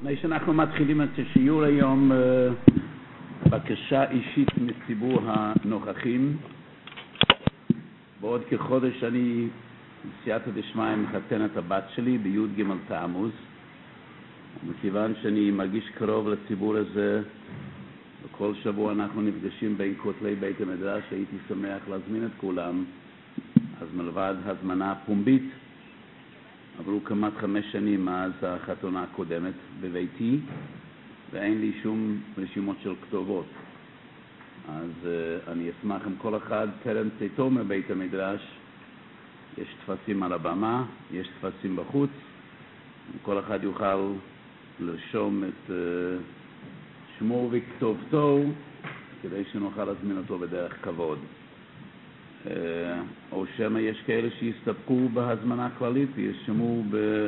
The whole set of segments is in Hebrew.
לפני שאנחנו מתחילים את השיעור היום, בקשה אישית מציבור הנוכחים. בעוד כחודש אני בסייעתא דשמיא מחתן את הבת שלי בי"ג תמוז, מכיוון שאני מרגיש קרוב לציבור הזה וכל שבוע אנחנו נפגשים בין כותלי בית המדרש, הייתי שמח להזמין את כולם. אז מלבד הזמנה פומבית, עברו כמעט 5 שנים מאז החתונה הקודמת בביתי, ואין לי שום רשימות של כתובות. אז אני אשמח אם כל אחד טרם צאתו מבית המדרש, יש תפסים על הבמה, יש תפסים בחוץ, כל אחד יוכל לרשום את שמו וכתובתו, כדי שנוכל להזמין אותו בדרך כבוד. או שמה יש כאלה שיסתפקו בהזמנה כללית וירשמו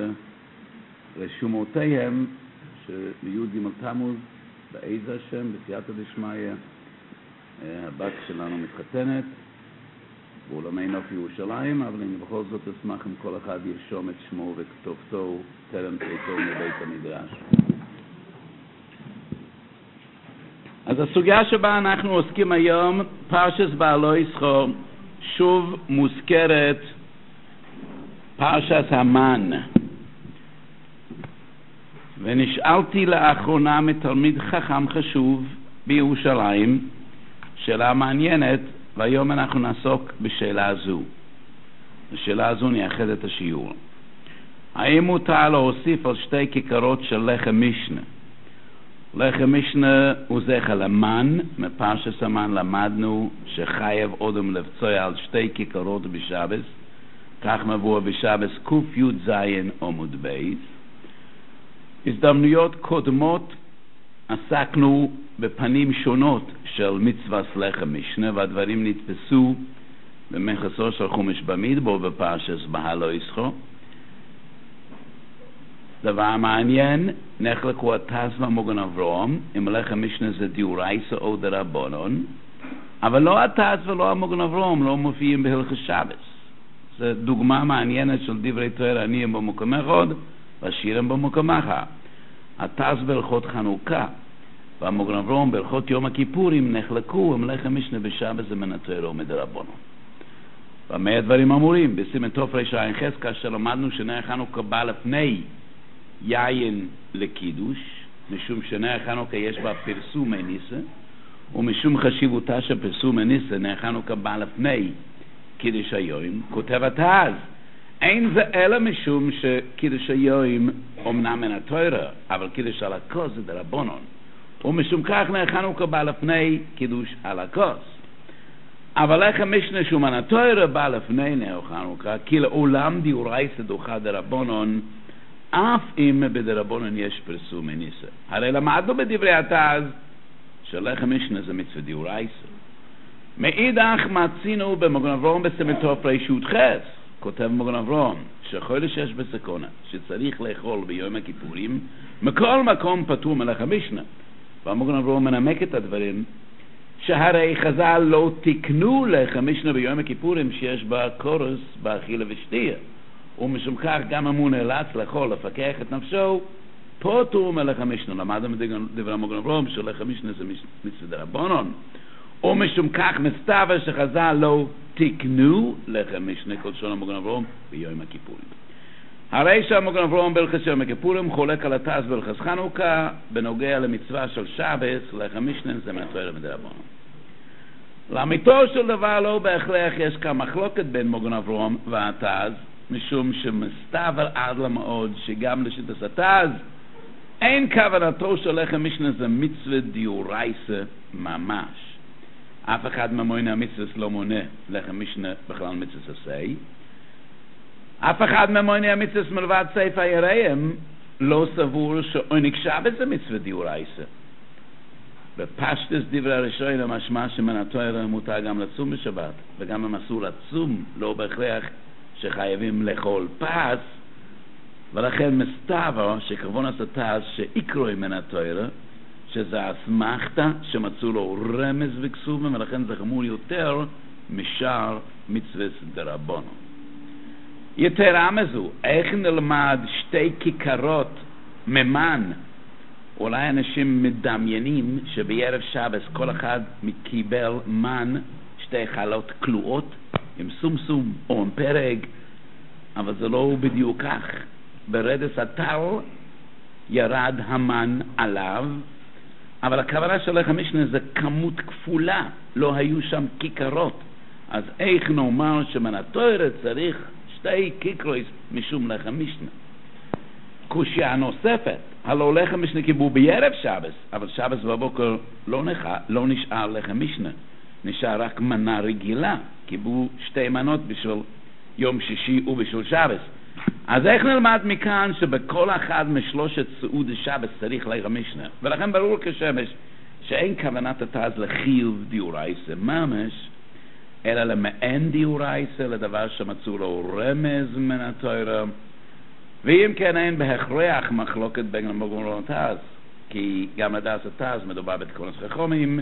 ברשומותיהם שבי"ג תמוז בעזר השם בסייעתא דשמיא הבת שלנו מתחתנת באולמי נוף ירושלים, אבל אני בכל זאת אשמח אם כל אחד ירשום את שמו וכתובתו טרם צאתו מבית המדרש. אז הסוגיה שבה אנחנו עוסקים היום, פרשת בעלו ישחו, שוב מוזכרת פרשת המן. ונשאלתי לאחרונה מתלמיד חכם חשוב בירושלים, שאלה מעניינת, והיום אנחנו נעסוק בשאלה הזו. בשאלה הזו נייחד את השיעור. האם מותר להוסיף על 2 כיכרות של לחם משנה? לחם משנה הוא זכר למן. מפרשת המן למדנו שחייב אדם לבצוע על 2 כיכרות בשבס, כך מבוא בשבס ק"ז עמוד בייס. הזדמנויות קודמות עסקנו בפנים שונות של מצוות לחם משנה, והדברים נתפסו במכסו של חומש במדבר בפרשת בעלו ישחו. דבר מעניין, נחלקו התז והמוגן אברהם, אם לחם משנה זה דאורייתא או דרבנן, אבל לא התז ולא המוגן אברהם לא מופיעים בהלכות שבת. זו דוגמה מעניינת של דברי תורה עניים במקום אחד ועשירים במקום אחר. התז בהלכות חנוכה והמוגן אברהם בהלכות יום הכיפורים נחלקו אם לחם משנה בשבת זה מן התורה או מדרבנן. במה הדברים אמורים? בסימן תרע"ח, כאשר למדנו שנר חנוכה בא לפני יין לקידוש, משום שנר חנוכה יש בה פרסום ניסה, ומשום חשיבותה של פרסום ניסה נר חנוכה בא לפני קידוש היום. כותב התז, אין זה אלא משום שקידוש היום אומנם מן התורה, אבל קידוש על הכוס זה דרבנן, ומשום כך נר חנוכה בא לפני קידוש על הכוס. אבל לחם משנה שהוא מן התורה בא לפני נר חנוכה, כי לעולם דאורייתא דוחה דרבנן, אף אם בדרבנן יש פרסום ניסה. הרי למדנו בדברי התז שלחם משנה זה מצווה דאורייתא. מאידך מצינו במוגן אברהם בסימן תרע"ח, כותב מוגן אברהם שחודש יש בסכנה שצריך לאכול ביום הכיפורים, מכל מקום פטור מלחם משנה. והמוגן אברהם מנמק את הדברים שהרי חז"ל לא תקנו לחם משנה ביום הכיפורים שיש בה קורס באכילה ושתייה, ומשום כך גם אם הוא נאלץ לאכול לפקח את נפשו פטור מלחם משנה. למדנו מדברי המוגן אברהם שלחם משנה זה מצווה דרבנן, ומשום כך מסתבר שחז"ל לא תקנו לחם משנה כל שון המוגן אברהם ביום הכיפורים. הרי שהמוגן אברהם בהלכות יום הכיפורים חולק על התז בהלכות חנוכה בנוגע למצווה של שבת. לחם משנה זה מהתורה מדרבנן. לאמיתו של דבר לא בהכרח יש כאן מחלוקת בין מוגן אברהם והתז, משום שמסתבר עד למאוד שגם לשיטת התז אין כוונתו של לחם משנה זה מצווה דאורייתא ממש. אף אחד ממוני המצווה לא מונה לחם משנה בכלל מצווה עשה. אף אחד ממוני המצווה מלבד ספר יראיהם לא סבור שעונג שבת זה מצווה דאורייתא. בפשטוס דברי הראשונים משמע שמן התורה מותר גם לצום בשבת, וגם אם אסור לצום לא בהכרח שחייבים לאכול פס, ולכן מסתבר שכוונת התז שעיקרו מן התורה שזה אסמכתא שמצאו לו רמז וכסובים, ולכן זה חמור יותר משאר מצוות דרבנן. יתרה מזו, איך נלמד 2 כיכרות ממן אולי אנשים מדמיינים שבערב שבת כל אחד קיבל מן שתי חלות כלואות עם סומסום או עם פרג, אבל זה לא בדיוק כך. ברדס הטל ירד המן עליו, אבל הכוונה של לחם משנה זה כמות כפולה, לא היו שם כיכרות. אז איך נאמר שמן התורה צריך שתי כיכרוס משום לחם משנה? קושיה נוספת, הלא לחם משנה קיבלו בערב שבת, אבל שבת בבוקר לא נשאר לחם משנה, נשאר רק מנה רגילה, קיבלו שתי מנות בשביל יום שישי ובשביל שבת. אז איך נלמד מכאן שבכל אחד משלושת סעוד השבת צריך לחם משנה? ולכן ברור כשמש שאין כוונת התז לחיוב דיורייסה ממש, אלא למעין דיורייסה, לדבר שמצאו לו רמז מן התורה. ואם כן אין בהכרח מחלוקת בין המוגן לתז, כי גם לדעת התז מדובר בתיקונות חכמים,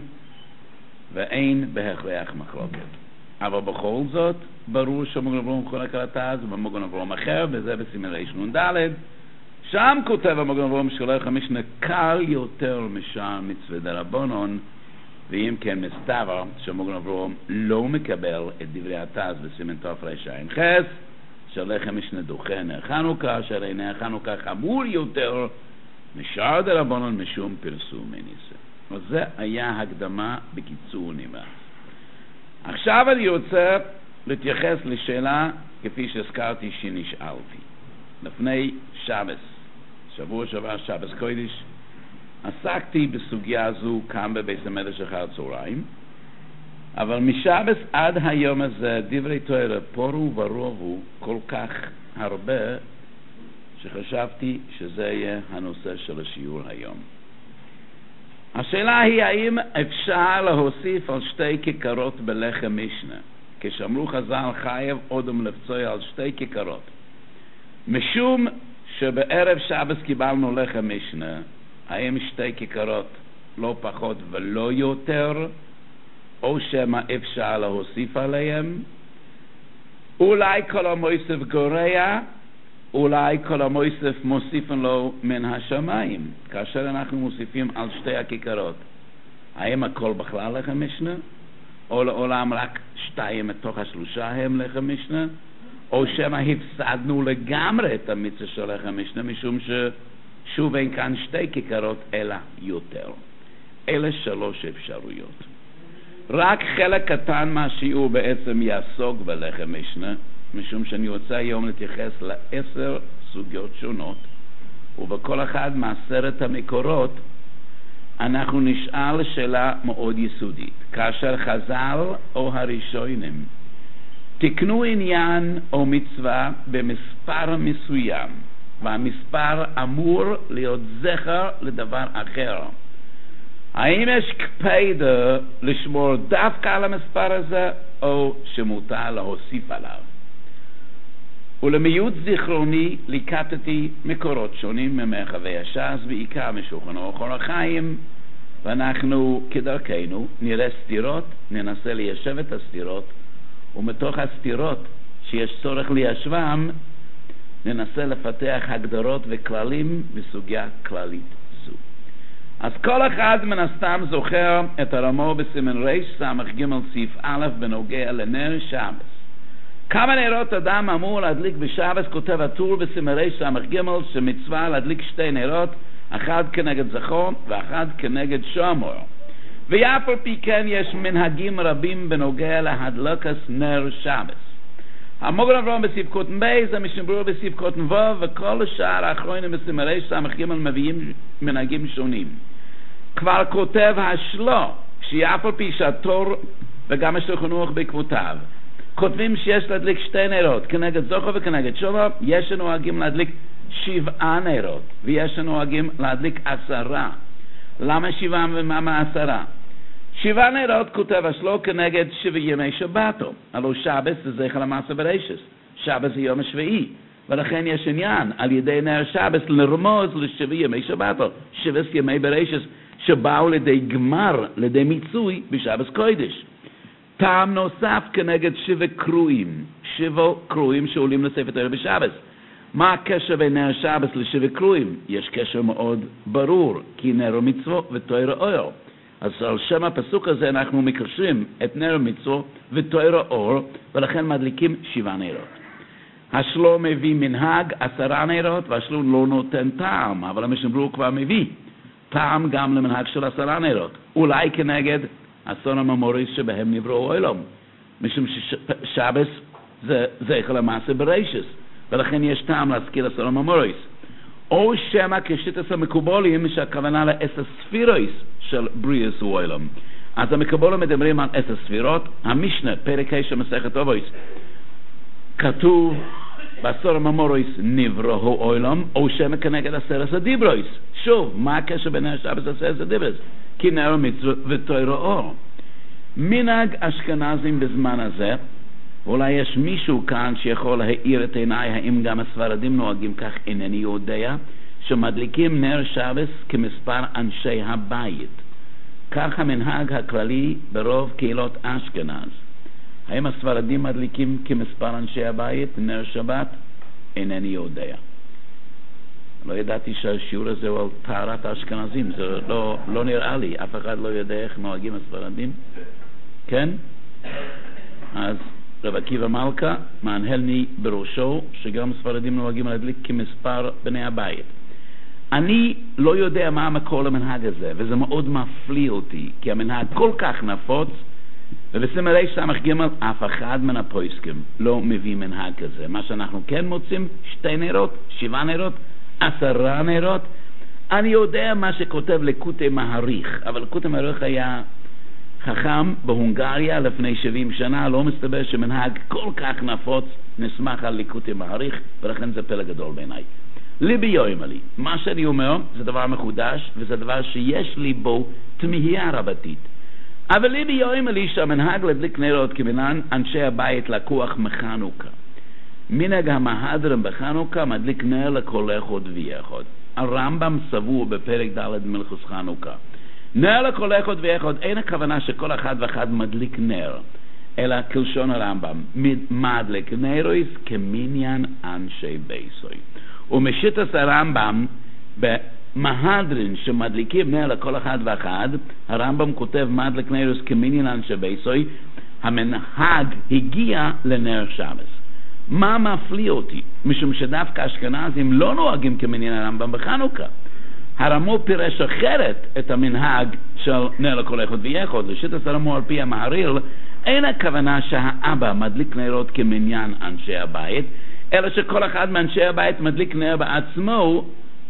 ואין בהכרח מחלוקת. אבל בכל זאת, ברור שהמוגן אברהם חולק על התז, ומוגן אברהם אחר, וזה בסימן רנ"ד, שם כותב המוגן אברהם שלחם משנה קל יותר משאר מצווה דרבנן, ואם כן מסתבר שהמוגן אברהם לא מקבל את דברי התז בסימן תרע"ח, שלחם משנה דוחה נר חנוכה, שהרי נר חנוכה חמור יותר משאר דרבנן משום פרסום מניסה. וזה היה הקדמה בקיצור נמרץ. עכשיו אני רוצה להתייחס לשאלה כפי שהזכרתי שנשאלתי. לפני שבת, שבוע שעבר שבת קודש, עסקתי בסוגיה זו כאן בבית המדרש אחר הצהריים, אבל משבת עד היום הזה דברי תורה פורו ורובו כל כך הרבה שחשבתי שזה יהיה הנושא של השיעור היום. השאלה היא האם אפשר להוסיף על שתי כיכרות בלחם משנה, כשאמרו חז"ל חייב אודם לפצוע על שתי כיכרות, משום שבערב שבת קיבלנו לחם משנה, האם שתי כיכרות לא פחות ולא יותר, או שמה אפשר להוסיף עליהם? אולי כל המויסף גורע, אולי כל המויסף מוסיפן לו מן השמיים, כאשר אנחנו מוסיפים על שתי הכיכרות. האם הכל בכלל לחם משנה? או לעולם רק שתיים מתוך השלושה הם לחם משנה? או שמה הפסדנו לגמרי את המצווה של לחם משנה, משום ששוב אין כאן שתי כיכרות אלא יותר. אלה שלוש אפשרויות. רק חלק קטן מהשיעור בעצם יעסוק בלחם משנה, משום שאני רוצה היום להתייחס ל10 סוגיות שונות, ובכל אחד מעשרת המקורות אנחנו נשאל שאלה מאוד יסודית. כאשר חז"ל או הראשונים תקנו עניין או מצווה במספר מסוים, והמספר אמור להיות זכר לדבר אחר, האם יש קפידה לשמור דווקא על המספר הזה, או שמותר להוסיף עליו? ולמיעוט זיכרוני ליקטתי מקורות שונים ממרחבי הש"ס, בעיקר משולחן אור החיים, ואנחנו כדרכנו נראה סתירות, ננסה ליישב את הסתירות, ומתוך הסתירות שיש צורך ליישבם, ננסה לפתח הגדרות וכללים בסוגיה כללית זו. אז כל אחד מן הסתם זוכר את הרמו בסימן רס"ג סעיף א' בנוגע לנר שבת. כמה נרות אדם אמור להדליק בשבת? כותב הטור בסימן רס"ג שמצווה להדליק שתי נרות, אחד כנגד זכור ואחד כנגד שמור. ואף על פי כן יש מנהגים רבים בנוגע להדלקת נר שבת. המוגן אברהם בסעיף קוטן ב', המשנה ברורה בסעיף קוטן ו', וכל השאר האחרונים בסימן רס"ג מביאים מנהגים שונים. כבר כותב השלו, שאף על פי שהתור וגם השולחן ערוך בעקבותיו כותבים שיש להדליק שתי נרות כנגד זכור וכנגד שמור, יש נוהגים להדליק 7 נרות, ויש נוהגים להדליק 10. למה 7 ומה 10? 7 נרות כותב השלו כנגד 7 ימי שבתו. הלוא שבת זה זכר למעשה בראשית, שבת זה יום השביעי, ולכן יש עניין על ידי נר שבת לרמוז ל7 ימי שבתו, 7 ימי בראשית שבאו לידי גמר, לידי מיצוי בשבת קודש. טעם נוסף כנגד 7 קרואים, 7 קרואים שעולים לספר תורה בשבת. מה הקשר בין נר שבס לשבע קרויים? יש קשר מאוד ברור, כי נר מצווה ותורה אור. אז על שם הפסוק הזה אנחנו מקשרים את נר מצווה ותורה אור, ולכן מדליקים 7 נרות. השלו מביא מנהג 10 נרות, והשלו לא נותן טעם, אבל המשנה ברוך כבר מביא טעם גם למנהג של 10 נרות. אולי כנגד 10 הממוריס שבהם נבראו העולם. משום ששבס זה זכר למעשה בראשית, ולכן יש טעם להזכיר 10 הממוריס. או שמא כשיטת המקובולים שהכוונה ל10 ספירוס של בריאס העולם. אז המקובולים מדברים על 10 ספירות. המשנה, פרק 9 מסכת אבות, כתוב ב10 הממוריס נבראו העולם, או שמא כנגד 10 הדיברוס. שוב, מה הקשר בין נר שבס ל10 הדיברוס? כי נר מצווה ותורה אור. מנהג אשכנזים בזמן הזה, אולי יש מישהו כאן שיכול להאיר את עיניי האם גם הספרדים נוהגים כך, אינני יודע, שמדליקים נר שבס כמספר אנשי הבית. כך המנהג הכללי ברוב קהילות אשכנז. האם הספרדים מדליקים כמספר אנשי הבית נר שבת? אינני יודע. לא ידעתי שהשיעור הזה הוא על טהרת האשכנזים, זה לא נראה לי, אף אחד לא יודע איך נוהגים הספרדים. כן? אז רב עקיבא מלכה מהנהלני בראשו שגם ספרדים נוהגים להדליק כמספר בני הבית. אני לא יודע מה המקור למנהג הזה, וזה מאוד מפליא אותי, כי המנהג כל כך נפוץ, ובסימני סמך ג' אף אחד מן הפויסקים לא מביא מנהג כזה. מה שאנחנו כן מוצאים, 2 נרות, 7 נרות, 10 נרות. אני יודע מה שכותב לקוטי מהריך, אבל לקוטי מהריך היה חכם בהונגריה לפני 70 שנה, לא מסתבר שמנהג כל כך נפוץ נסמך על ליקוטי מעריך, ולכן זה פלא גדול בעיניי. ליבי יוימה לי, מה שאני אומר זה דבר מחודש, וזה דבר שיש לי בו תמיהה רבתית. אבל ליבי יוימה לי שהמנהג להדליק נרות כמנהג אנשי הבית לקוח מחנוכה. מנהג המהדרם בחנוכה מדליק נר לכל אחד ואחד. הרמב"ם סבור בפרק ד' מלכות חנוכה. נר לכל אחד ואחד, אין הכוונה שכל אחד ואחד מדליק נר, אלא כלשון הרמב"ם, מדליק נרויס כמניין אנשי בייסוי. ומשיטת הרמב"ם במהדרין שמדליקים נר לכל אחד ואחד, הרמב"ם כותב מדליק נרויס כמניין אנשי בייסוי, המנהג הגיע לנר שבס. מה מפליא אותי? משום שדווקא אשכנזים לא נוהגים כמניין הרמב"ם בחנוכה. הרמו פירש אחרת את המנהג של נר לכל אחד ואחד. לשיטת הרמו על פי המהרי"ל, אין הכוונה שהאבא מדליק נרות כמניין אנשי הבית, אלא שכל אחד מאנשי הבית מדליק נר בעצמו,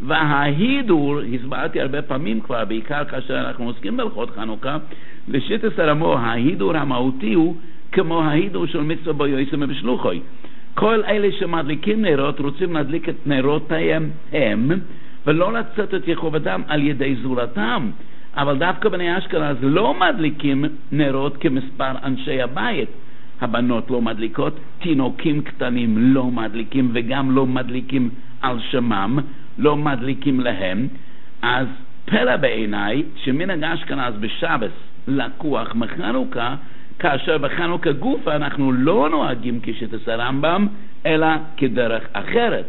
וההידור, הסברתי הרבה פעמים כבר, בעיקר כאשר אנחנו עוסקים בהלכות חנוכה, לשיטת הרמו ההידור המהותי הוא כמו ההידור של מצווה בו יועצם ובשלוחוי. כל אלה שמדליקים נרות רוצים להדליק את נרותיהם הם, ולא לצאת את יחובתם על ידי זולתם. אבל דווקא בני אשכנז לא מדליקים נרות כמספר אנשי הבית. הבנות לא מדליקות, תינוקים קטנים לא מדליקים, וגם לא מדליקים על שמם, לא מדליקים להם. אז פלא בעיניי שמנהג אשכנז בשבס לקוח מחנוכה, כאשר בחנוכה גופה אנחנו לא נוהגים כשיטת הרמב"ם, אלא כדרך אחרת.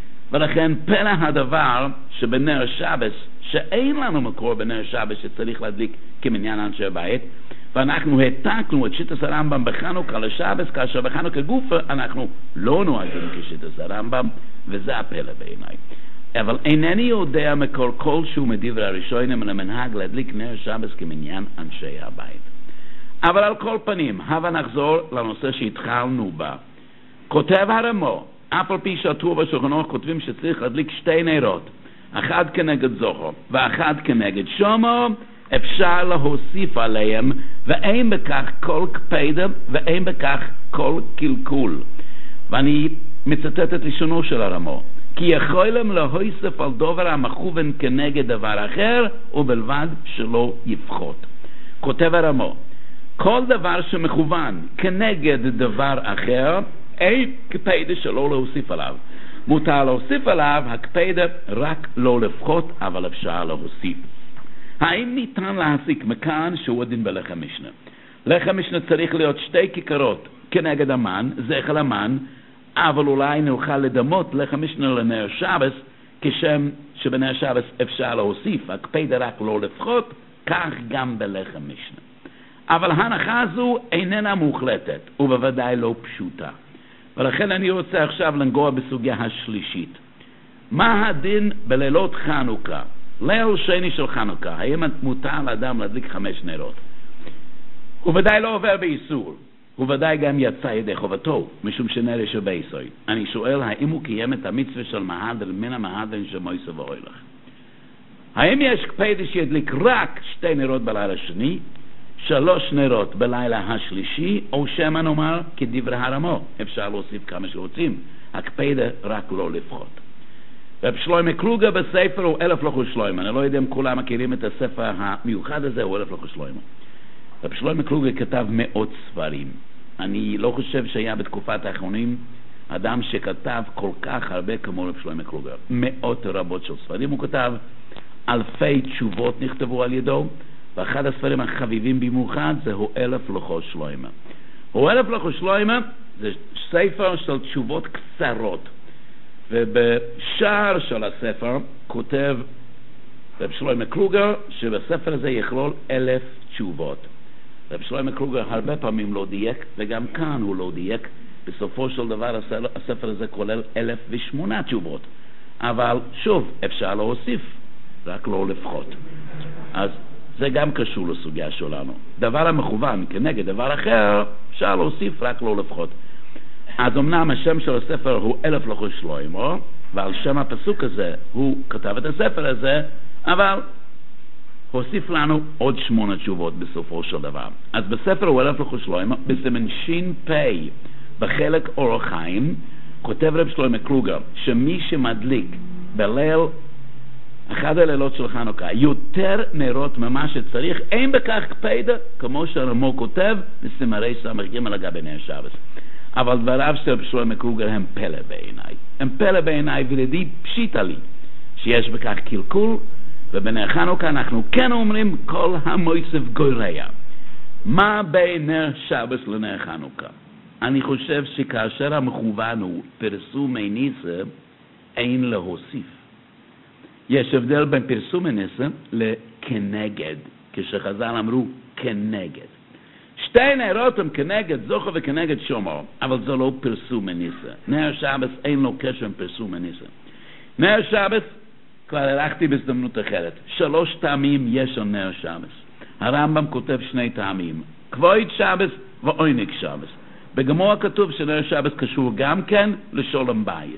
ולכן פלא הדבר שבנר שבס, שאין לנו מקור בנר שבס שצריך להדליק כמניין אנשי הבית, ואנחנו העתקנו את שיטת הרמב"ם בחנוכה לשבס, כאשר בחנוכה גופה אנחנו לא נוהגים כשיטת הרמב"ם, וזה הפלא בעיניי. אבל אינני יודע מקור כלשהו מדברי הראשונים למנהג להדליק נר שבס כמניין אנשי הבית. אבל על כל פנים, הבה נחזור לנושא שהתחלנו בה. כותב הרמו, אף על פי שהטור בשולחן ערוך כותבים שצריך להדליק 2 נרות, אחד כנגד זוכר ואחד כנגד שומו, אפשר להוסיף עליהם, ואין בכך כל קפידה ואין בכך כל קלקול. ואני מצטט את לשונו של הרמו, כי יכולים להוסיף על דבר המכוון כנגד דבר אחר, ובלבד שלא יפחות. כותב הרמו, כל דבר שמכוון כנגד דבר אחר, אין קפידה שלא להוסיף עליו. מותר להוסיף עליו הקפידה רק לא לפחות, אבל אפשר להוסיף. האם ניתן להסיק מכאן שהוא הדין בלחם משנה? לחם משנה צריך להיות 2 כיכרות כנגד המן, זכר המן, אבל אולי נוכל לדמות לחם משנה לנר שבס, כשם שבנר שבס אפשר להוסיף, הקפדה רק לא לפחות, כך גם בלחם משנה. אבל ההנחה הזו איננה מוחלטת, ובוודאי לא פשוטה. ולכן אני רוצה עכשיו לנגוע בסוגיה השלישית. מה הדין בלילות חנוכה? ליל שני של חנוכה, האם מותר לאדם להדליק 5 נרות? הוא ודאי לא עובר באיסור, הוא ודאי גם יצא ידי חובתו, משום שנר יש ביסוי. אני שואל, האם הוא קיים את המצווה של מהדר מן המהדרין של מויסה ואוילך? האם יש קפדה שידליק רק 2 נרות בלילה השני, 3 נרות בלילה השלישי, או שמא נאמר כדברי הרמו, אפשר להוסיף כמה שרוצים, הקפדה רק לא לפחות. רב שלמה קלוגר בספר הוא 1000 לחוש שלמה, אני לא יודע אם כולם מכירים את הספר המיוחד הזה, הוא 1000 לחוש שלמה. רב שלמה קלוגר כתב 100 ספרים. אני לא חושב שהיה בתקופת האחרונים אדם שכתב כל כך הרבה כמו רב שלמה קלוגר. 100 רבות של ספרים הוא כתב, 1000 תשובות נכתבו על ידו, ואחד הספרים החביבים במיוחד זהו 1000 לחוש שלמה. הוא 1000 לחוש שלמה זה ספר של תשובות קצרות, ובשער של הספר כותב רב שלמה קלוגר שבספר הזה יכלול 1000 תשובות. רב שלמה קלוגר הרבה פעמים לא דייק, וגם כאן הוא לא דייק. בסופו של דבר הספר הזה כולל 1008 תשובות, אבל שוב אפשר להוסיף, רק לא לפחות. אז זה גם קשור לסוגיה שלנו. דבר המכוון כנגד דבר אחר אפשר להוסיף, רק לא לפחות. אז אמנם השם של הספר הוא 1000 לחוש שלמה, ועל שם הפסוק הזה הוא כתב את הספר הזה, אבל הוסיף לנו עוד 8 תשובות בסופו של דבר. אז בספר הוא 1000 לחוש שלמה, בסימן שין פי בחלק אורח חיים, כותב רב שלמה קלוגר שמי שמדליק בליל אחד הלילות של חנוכה יותר נרות ממה שצריך, אין בכך קפדה, כמו שהרמו כותב בסימרי סמ"ג לגבי נר שבס. אבל דבריו של רב שלמה קלוגר הם פלא בעיניי. הם פלא בעיניי, ולדי פשיטה לי שיש בכך קלקול, ובנר חנוכה אנחנו כן אומרים כל המויסף גורע. מה בין נר שבס לנר חנוכה? אני חושב שכאשר המכוון הוא פרסום ניסה, אין להוסיף. יש הבדל בין פרסום ניסה לכנגד, כשחז"ל אמרו כנגד. 2 נרות הם כנגד זוכר וכנגד שומר, אבל זה לא פרסום ניסה. נר שבס אין לו קשר עם פרסום ניסה. נר שבס, כבר הלכתי בהזדמנות אחרת, 3 טעמים יש על נר שבס. הרמב"ם כותב 2 טעמים, כבוד שבס ועונג שבס. בגמרא כתוב שנר שבס קשור גם כן לשולם בייס.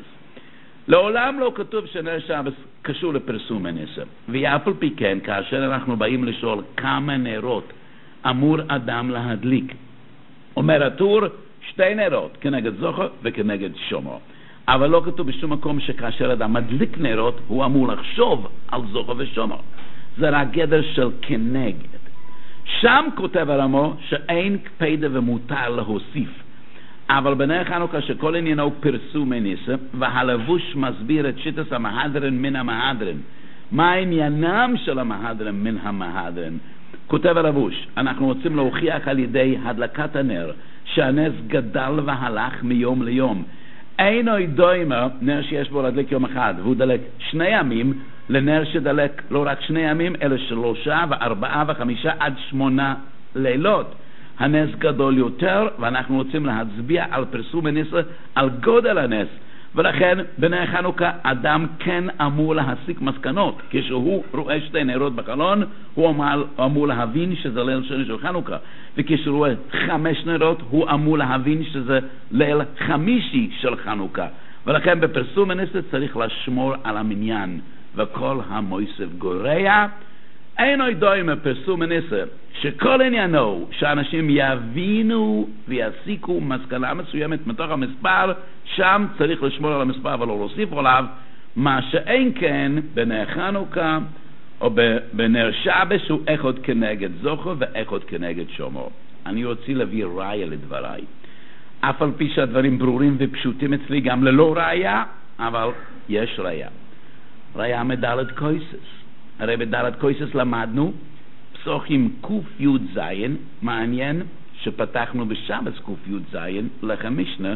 לעולם לא כתוב שנר שבס קשור לפרסום ניסה. ואף על פי כן, כאשר אנחנו באים לשאול כמה נרות אמור אדם להדליק, אומר הטור 2 נרות כנגד זוכר וכנגד שומר. אבל לא כתוב בשום מקום שכאשר אדם מדליק נרות הוא אמור לחשוב על זוכר ושומר. זה רק גדר של כנגד. שם כותב הרמו שאין קפדה ומותר להוסיף. אבל בנר חנוכה שכל עניינו פרסום ניסה, והלבוש מסביר את שיטת המהדרין מן המהדרין. מה עניינם של המהדרין מן המהדרין? כותב הלבוש, אנחנו רוצים להוכיח על ידי הדלקת הנר שהנס גדל והלך מיום ליום. אינו דומה נר שיש בו להדליק יום אחד והוא דלק 2 ימים לנר שדלק לא רק 2 ימים אלא 3 ו4 ו5 עד 8 לילות. הנס גדול יותר, ואנחנו רוצים להצביע על פרסום הניסה, על גודל הנס. ולכן בנר חנוכה אדם כן אמור להסיק מסקנות. כשהוא רואה 2 נרות בחלון, הוא אמור להבין שזה ליל שני של חנוכה. וכשהוא רואה 5 נרות, הוא אמור להבין שזה ליל חמישי של חנוכה. ולכן בפרסום הניסה צריך לשמור על המניין. וכל המויסף גורע, אינו דומה פרסום הניסה, שכל עניינו שאנשים יבינו ויסיקו מסקנה מסוימת מתוך המספר, שם צריך לשמור על המספר ולא להוסיף עליו, מה שאין כן בנר חנוכה או בנר שבס הוא אחד כנגד זוכר ואחד כנגד שומר. אני רוצה להביא ראיה לדבריי, אף על פי שהדברים ברורים ופשוטים אצלי גם ללא ראיה, אבל יש ראיה. ראיה מדלת קויסס. הרי בדלת קויסס למדנו פסוקים ק"י, מעניין שפתחנו בשבס ק"י לחם משנה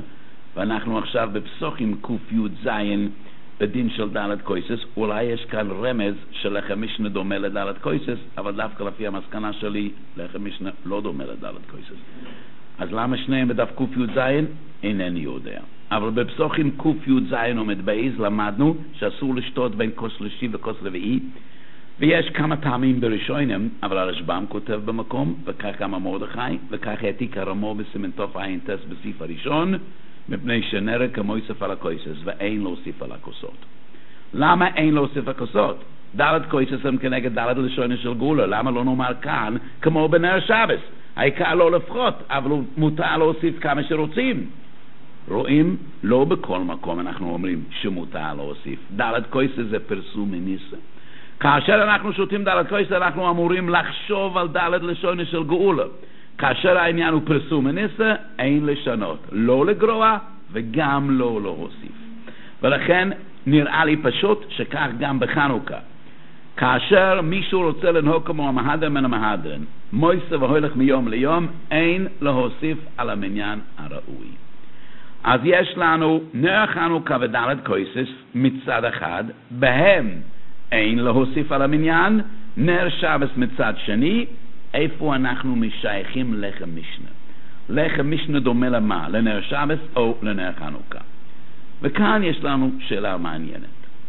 ואנחנו עכשיו בפסוחים ק"י"ז בדין של דלת קויסס. אולי יש כאן רמז שלחם משנה דומה לדלת קויסס, אבל דווקא לפי המסקנה שלי לחם משנה לא דומה לדלת קויסס. אז למה שניהם בדף ק"י"ז? אינני יודע. אבל בפסוחים ק"י"ז עומד בייז למדנו שאסור לשתות בין כוס שלישי וכוס רביעי, ויש כמה טעמים בראשונים, אבל הרשב"ם כותב במקום, וכך גם מרדכי, וכך העתיק הרמו בסימן תע"ט בסעיף הראשון, מפני שנראה כמו יוסף על הקויסס, ואין להוסיף על הכוסות. למה אין להוסיף על הכוסות? דלת קויסס הם כנגד דלת לשוני של גאולה. למה לא נאמר כאן כמו בנר שבס? העיקר לא לפחות, אבל מותר להוסיף כמה שרוצים. רואים? לא בכל מקום אנחנו אומרים שמותר להוסיף. דלת קויסס זה פרסום מניסה. כאשר אנחנו שותים דלת קויסס אנחנו אמורים לחשוב על דלת לשוני של גאולה. כאשר העניין הוא פרסום מניסה, אין לשנות, לא לגרוע וגם לא להוסיף. ולכן נראה לי פשוט שכך גם בחנוכה. כאשר מישהו רוצה לנהוג כמו המהדר מן המהדרין, מויסה והולך מיום ליום, אין להוסיף על המניין הראוי. אז יש לנו נר חנוכה ודלת קויסס מצד אחד, בהם אין להוסיף על המניין, נר שבס מצד שני. איפה אנחנו משייכים לחם משנה? לחם משנה דומה למה? לנר שבס או לנר חנוכה? וכאן יש לנו שאלה מעניינת.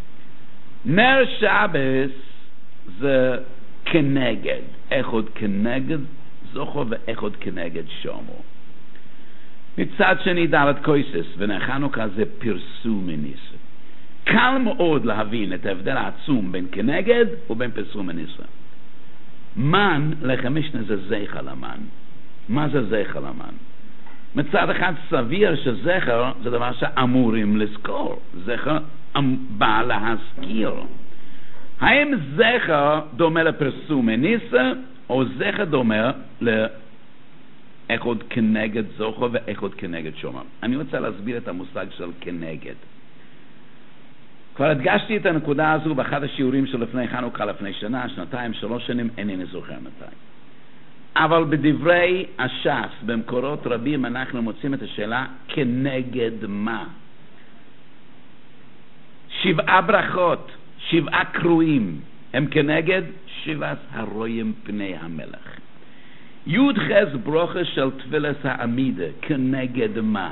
נר שבס זה כנגד, אחד כנגד זוכר ואחד כנגד שומו. מצד שני דלת קויסס ונר חנוכה זה פרסום מניסה. קל מאוד להבין את ההבדל העצום בין כנגד ובין פרסום מניסה. מן, לחם משנה זה זכר למן. מה זה זכר למן? מצד אחד סביר שזכר זה דבר שאמורים לזכור. זכר בא להזכיר. האם זכר דומה לפרסום מניסה, או זכר דומה לאחד כנגד זוכר ואחד כנגד שומר? אני רוצה להסביר את המושג של כנגד. כבר הדגשתי את הנקודה הזו באחד השיעורים של לפני חנוכה, לפני שנה, שנתיים, 3 שנים, אינני זוכר מתי. אבל בדברי הש"ס, במקורות רבים, אנחנו מוצאים את השאלה כנגד מה. 7 ברכות, 7 קרואים, הם כנגד 7 הרואים פני המלך. י"ח ברוכה של תפילת העמידה, כנגד מה?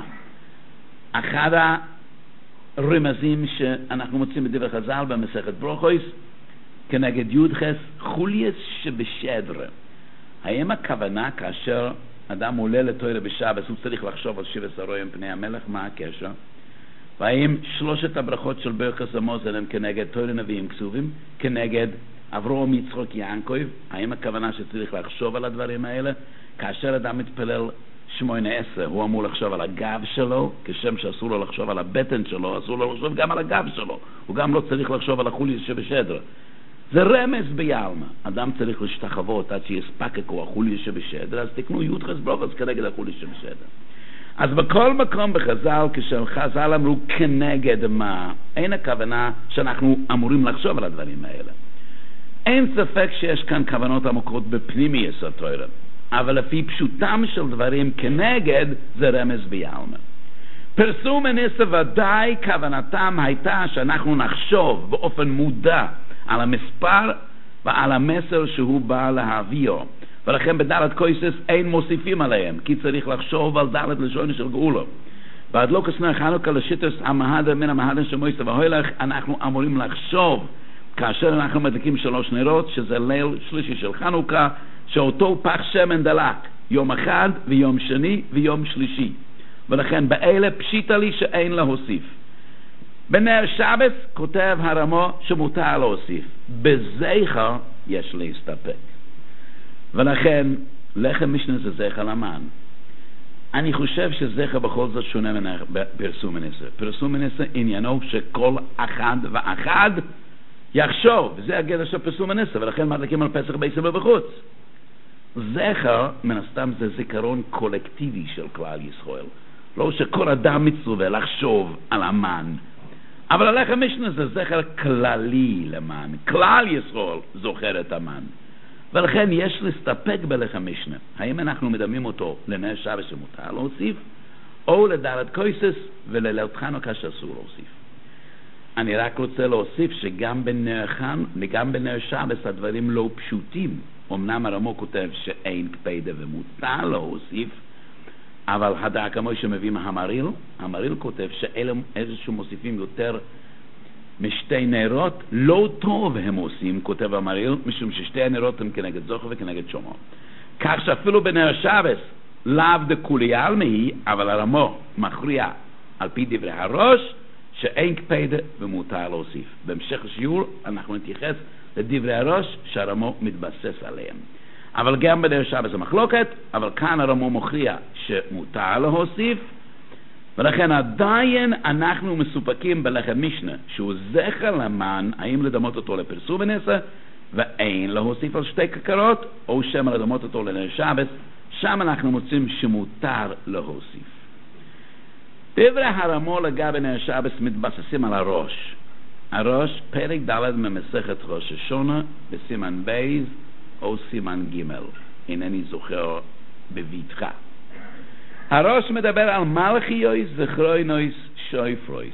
אחד הרמזים שאנחנו מוצאים בדברי חז"ל במסכת ברוכות, כנגד י"ח חולייס שבשדרה. האם הכוונה כאשר אדם עולה לתורה בשבת הוא צריך לחשוב על 7 הרואים פני המלך? מה הקשר? והאם 3 הברכות של ברכת המזון הם כנגד תורה נביאים כתובים, כנגד אברהם יצחק יעקב? האם הכוונה שצריך לחשוב על הדברים האלה? כאשר אדם מתפלל 8-10 הוא אמור לחשוב על הגב שלו, כשם שאסור לו לחשוב על הבטן שלו, אסור לו לחשוב גם על הגב שלו. הוא גם לא צריך לחשוב על החוליה שבשדר. זה רמז ביעלמה. אדם צריך להשתחוות עד שיספקקו החוליה שבשדר, אז תקנו י"ח ברכות כנגד החוליה שבשדר. אז בכל מקום בחז"ל, כשחז"ל אמרו כנגד מה, אין הכוונה שאנחנו אמורים לחשוב על הדברים האלה. אין ספק שיש כאן כוונות עמוקות בפנימי התורה, אבל לפי פשוטם של דברים כנגד זה רמז ביעלמה. פרסום מניסה ודאי כוונתם הייתה שאנחנו נחשוב באופן מודע על המספר ועל המסר שהוא בא להעביר, ולכן בדלת קויסס אין מוסיפים עליהם, כי צריך לחשוב על דלת לשוני של גאולה. בהדלוקת נר חנוכה לשיטת המהדר מן המהדר שמויסה והולך, אנחנו אמורים לחשוב כאשר אנחנו מדליקים 3 נרות, שזה ליל שלישי של חנוכה, שאותו פח שמן דלק יום אחד ויום שני ויום שלישי, ולכן באלה פשיטה לי שאין להוסיף. בנר שבס כותב הרמו שמותר להוסיף, בזכר יש להסתפק. ולכן לחם משנה זה זכר למן. אני חושב שזכר בכל זאת שונה מן פרסום מניסה. פרסום מניסה עניינו שכל אחד ואחד יחשוב, זה הגדר של פרסום מניסה, ולכן מדליקים על פסח בישראל ובחוץ. זכר מן הסתם זה זיכרון קולקטיבי של כלל ישראל, לא שכל אדם מצווה לחשוב על המן. אבל הלחם משנה זה זכר כללי למן, כלל ישראל זוכר את המן, ולכן יש להסתפק בלחם משנה. האם אנחנו מדמים אותו לנר שבס שמותר להוסיף, או לדלת קויסס ולליל חנוכה שאסור להוסיף. אני רק רוצה להוסיף שגם בנר שבס הדברים לא פשוטים. אמנם הרמו כותב שאין קפידה ומותר להוסיף, אבל הדעה כמו שמביא המריל כותב שאלה שמוסיפים יותר משתי נרות, לא טוב הם עושים, כותב המריל, משום ששתי הנרות הם כנגד זוכר וכנגד שומו. כך שאפילו בנר שבס לאו דכולי עלמי, אבל הרמו מכריע על פי דברי הראש שאין קפידה ומותר להוסיף. בהמשך השיעור אנחנו נתייחס לדברי הראש שהרמו מתבסס עליהם. אבל גם בנר שבס זה מחלוקת, אבל כאן הרמו מכריע שמותר להוסיף, ולכן עדיין אנחנו מסופקים בלחם משנה, שהוא זכר למן, האם לדמות אותו לפרסום בנסה, ואין להוסיף על שתי ככרות, או שמא לדמות אותו לנר שבס, שם אנחנו מוצאים שמותר להוסיף. דברי הרמו לגבי נר שבס מתבססים על הראש. הראש, פרק ד' ממסכת ראש השונה, בסימן בייז או סימן ג', אינני זוכר בביתך. הראש מדבר על מלכיוס זכרוינוס שויפרויס.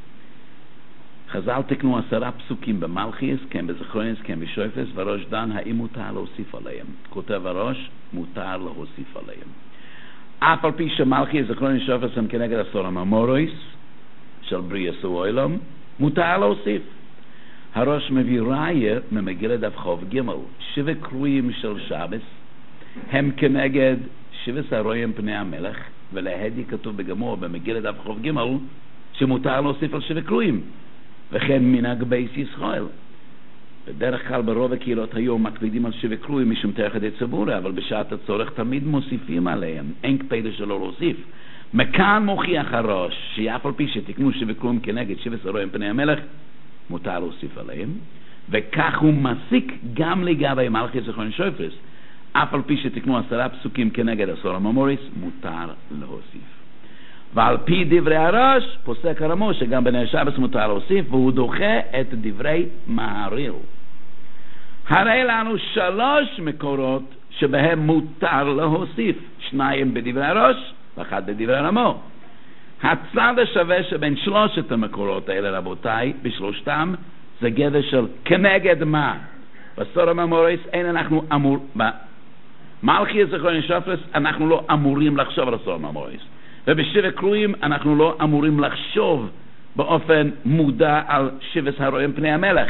חז"ל תקנו 10 פסוקים במלכיוס, כן בזכרוינוס, כן בשויפרויס, והראש דן האם מותר להוסיף עליהם. כותב הראש, מותר להוסיף עליהם. אף על פי שמלכיוס זכרוינוס שויפרויס הם כנגד 10 הממורויס של בריאס העולם, מותר להוסיף. הראש מביא ראיה ממגילת דף חוב ג' 7 קרויים של שבס הם כנגד 7 רואים פני המלך, ולהדי כתוב בגמור במגילת דף חוב ג' שמותר להוסיף על 7 קרויים, וכן מנהג בייס ישראל. בדרך כלל ברוב הקהילות היום מקפידים על 7 קרויים משום תחת ציבורי, אבל בשעת הצורך תמיד מוסיפים עליהם, אין קפידה שלא להוסיף. מכאן מוכיח הראש שאף על פי שתקנו 7 קרויים כנגד 7 רואים פני המלך, מותר להוסיף עליהם, וכך הוא מסיק גם לגבי מלכיוס זכרוינוס שויפרויס. אף על פי שתקנו 10 פסוקים כנגד 10 הממורויס, מותר להוסיף. ועל פי דברי הראש פוסק הרמו שגם בנר שבס מותר להוסיף, והוא דוחה את דברי מהריל. הרי לנו 3 מקורות שבהם מותר להוסיף, 2 בדברי הראש ואחד בדברי הרמו. הצד השווה שבין 3 המקורות האלה, רבותיי, בשלושתם זה גדר של כנגד מה. ב10 הממורויס אין אנחנו אמור, במלכיוס זכרוינוס שויפרויס אנחנו לא אמורים לחשוב על 10 הממורויס, וב7 קרויים אנחנו לא אמורים לחשוב באופן מודע על 7 הרואים פני המלך.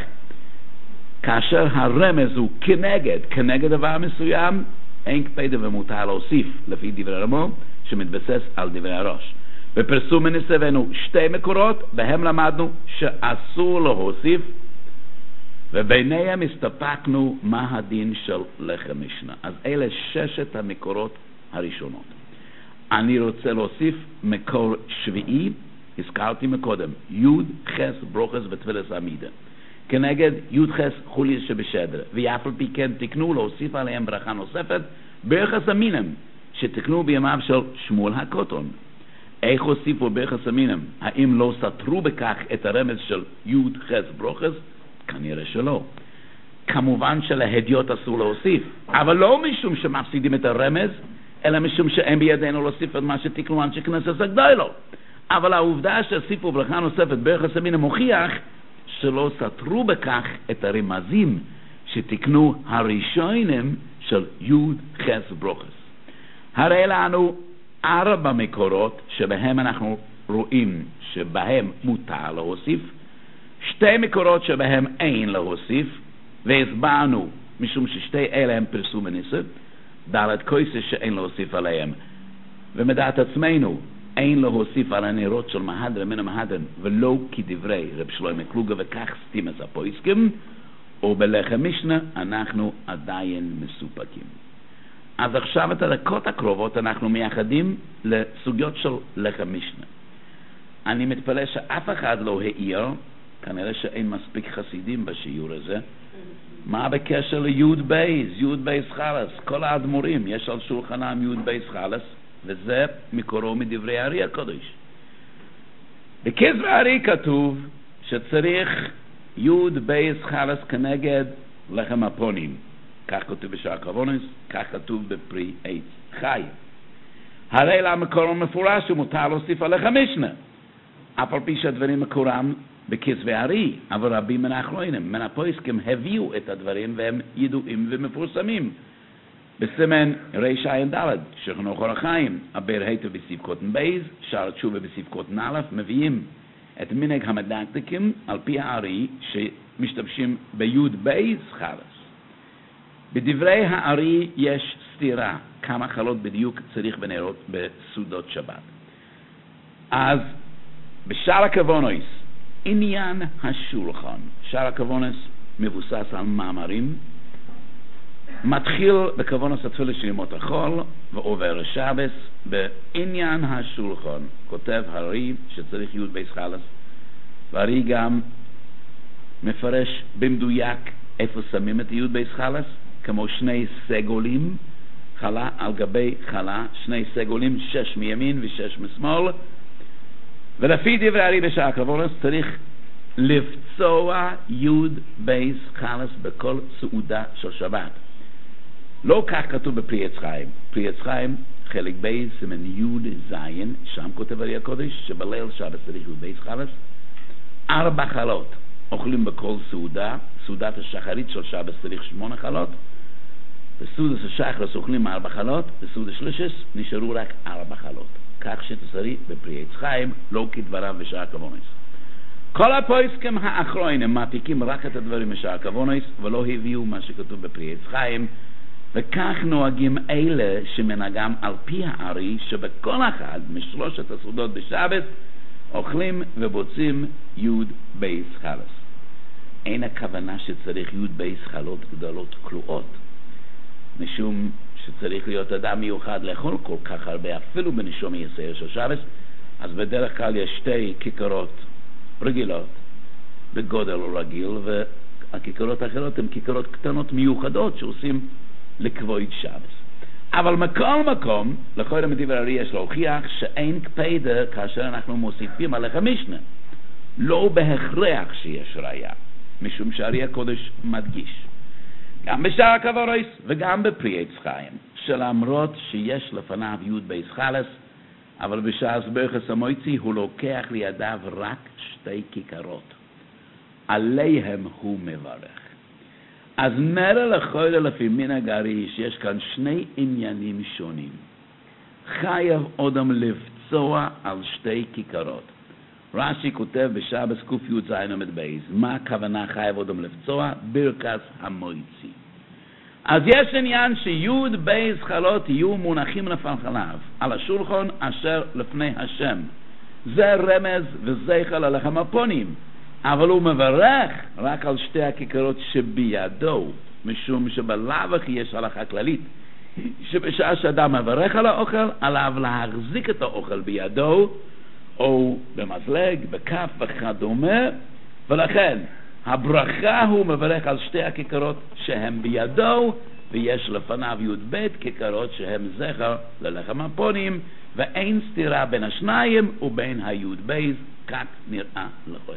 כאשר הרמז הוא כנגד דבר מסוים, אין קפידה ומותר להוסיף לפי דברי הרמו שמתבסס על דברי הראש. בפרסום בנסה הבאנו 2 מקורות, בהם למדנו שאסור להוסיף, וביניהם הסתפקנו מה הדין של לחם משנה. אז אלה 6 המקורות הראשונות. אני רוצה להוסיף מקור שביעי, הזכרתי מקודם, יוד חס ברוכס ותפילס עמידה, כנגד יוד חס חוליס שבשדר, ואף על פי כן תקנו להוסיף עליהם ברכה נוספת, ברכס המינם, שתקנו בימיו של שמואל הקוטון. איך הוסיפו ברכס המינם? האם לא סתרו בכך את הרמז של יוד חס ברוכס? כנראה שלא. כמובן שלהדיוט אסור להוסיף, אבל לא משום שמפסידים את הרמז, אלא משום שאין בידינו להוסיף את מה שתקנו אנשי כנסת הגדולות. אבל העובדה שהוסיפו ברכה נוספת ברכס המינם מוכיח שלא סתרו בכך את הרמזים שתקנו הראשונים של יוד חס ברוכס. הרי לנו 4 מקורות שבהם אנחנו רואים שבהם מותר להוסיף, 2 מקורות שבהם אין להוסיף, והסברנו משום ששתי אלה הם פרסום בנסה, דלת קויסס שאין להוסיף עליהם, ומדעת עצמנו אין להוסיף על הנרות של מהדרן מן המהדרן, ולא כדברי רב שלמה קלוגה, וכך סתימת הפויסקים, ובלחם משנה אנחנו עדיין מסופקים. אז עכשיו את הדקות הקרובות אנחנו מייחדים לסוגיות של לחם משנה. אני מתפלא שאף אחד לא העיר, כנראה שאין מספיק חסידים בשיעור הזה, מה בקשר ליוד בייס חלס? כל האדמו"רים יש על שולחנם יוד בייס חלס, וזה מקורו מדברי הארי הקדוש. בכתבי הארי כתוב שצריך יוד בייס חלס כנגד לחם הפונים. כך כתוב בשער כוונס, כך כתוב בפרי עץ חי. הרי למקור המפורש שמותר להוסיף עליך משנה. אף על פי שהדברים מקורם בכתבי הארי, אבל רבים מן האחרונים, מן הפוסקים הביאו את הדברים והם ידועים ומפורסמים. בסימן רע"ד, שולחן אור החיים, הבר היטב בסעיף קוטן בייז, שער תשובה בסעיף קוטן א', מביאים את מנהג המדקדקים על פי הארי שמשתמשים ביוד בייז חלס. בדברי הארי יש סתירה כמה חלות בדיוק צריך בנרות בסעודות שבת. אז בשאר הכוונוס, עניין השולחן, שאר הכוונוס מבוסס על מאמרים, מתחיל בכוונוס התפילה של ימות החול ועובר השבס. בעניין השולחן כותב הארי שצריך יוד בייס חלס, והארי גם מפרש במדויק איפה שמים את יוד בייס חלס, כמו שני סגולים, חלה על גבי חלה, שני סגולים, 6 מימין ו6 משמאל, ולפי דברי הארי בשאר הכוונוס צריך לפצוע יוד בייס חלס בכל סעודה של שבת. לא כך כתוב בפרי עץ חיים. פרי עץ חיים, חלק בייס, סימן יוד זין, שם כותב הארי הקודש, שבליל שבת צריך יוד בייס חלס, 4 חלות אוכלים בכל סעודה, סעודת השחרית של שבת צריך 8 חלות, בסעודת השחרס אוכלים 4 חלות, בסעודת השלישית נשארו רק 4 חלות. כך שתסרי בפרי עץ חיים, לא כדבריו בשאר הכוונוס. כל הפוסקים האחרונים מעתיקים רק את הדברים בשאר הכוונוס, ולא הביאו מה שכתוב בפרי עץ חיים, וכך נוהגים אלה שמנהגם על פי הארי, שבכל אחד משלושת הסעודות בשבת אוכלים ובוצעים יוד בייס חלס. אין הכוונה שצריך יוד בייס חלות גדולות קלועות, משום שצריך להיות אדם מיוחד לאכול כל כך הרבה, אפילו בנשום יסעיר של שבת. אז בדרך כלל יש 2 כיכרות רגילות בגודל רגיל, והכיכרות האחרות הן כיכרות קטנות מיוחדות שעושים לכבוד שבת. אבל מכל מקום, לכל מדברי הארי יש להוכיח שאין קפידה כאשר אנחנו מוסיפים עליך משנה, לא בהכרח שיש ראיה, משום שהארי הקודש מדגיש גם בשאר הכוונוס וגם בפרי עץ חיים, שלמרות שיש לפניו יוד בייס חלס, אבל בשעה ברכס המויצי הוא לוקח לידיו רק 2 כיכרות, עליהם הוא מברך. אז נראה לכל לפי מנהג הארי שיש כאן 2 עניינים שונים. חייב אדם לפצוע על 2 כיכרות. רש"י כותב בשבס ק"ז עמוד בייז, מה הכוונה חייב אדם לפצוע? ברכס המויצי. אז יש עניין שיוד בייס חלות יהיו מונחים לפניו על השולחן אשר לפני השם. זה רמז וזכר ללחם הפונים, אבל הוא מברך רק על 2 הכיכרות שבידו, משום שבלאו יש הלכה כללית שבשעה שאדם מברך על האוכל עליו להחזיק את האוכל בידו או במזלג, בכף וכדומה, ולכן הברכה הוא מברך על 2 הכיכרות שהם בידו, ויש לפניו יוד בית כיכרות שהם זכר ללחם הפונים, ואין סתירה בין השניים ובין היוד בייז, כך נראה לכל.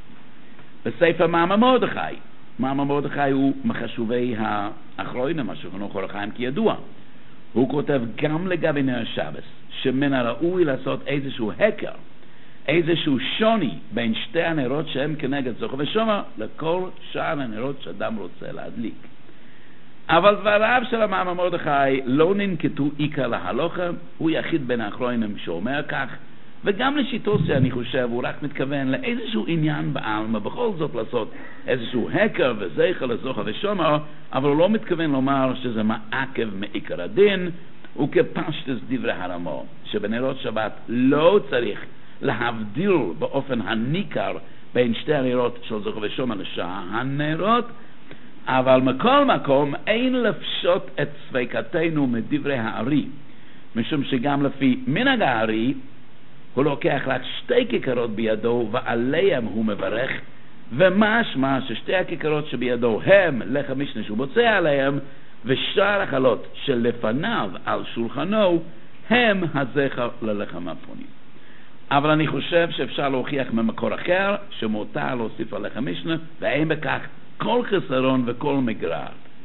בספר מאמר מרדכי, מאמר מרדכי הוא מחשובי האחרונים, השולחן אור החיים כידוע, הוא כותב גם לגבי נר שבת, שמן הראוי לעשות איזשהו הקר, איזשהו שוני בין 2 הנרות שהם כנגד זכר ושומר לכל שאר הנרות שאדם רוצה להדליק. אבל דבריו של המאמר מרדכי לא ננקטו עיקר להלוכה, הוא יחיד בין האחרונים שאומר כך, וגם לשיטו שאני חושב הוא רק מתכוון לאיזשהו עניין בעלמא, בכל זאת לעשות איזשהו הקר וזכר לזכר ושומר, אבל הוא לא מתכוון לומר שזה מעכב מעיקר הדין, וכפשטס דברי הרמ"א, שבנרות שבת לא צריך להבדיל באופן הניכר בין 2 הנרות של זכר ושומר לשאר הנרות, אבל מכל מקום אין לפשוט את ספקתנו מדברי הארי, משום שגם לפי מנהג הארי הוא לוקח רק 2 כיכרות בידו ועליהם הוא מברך, ומשמע ש2 הכיכרות שבידו הם לחם משנה שהוא בוצע עליהם, ושאר החלות שלפניו על שולחנו הם הזכר ללחם הפונים. אבל אני חושב שאפשר להוכיח ממקור אחר שמותר להוסיף על לחם משנה, ואין בכך כל חסרון וכל מגרעת.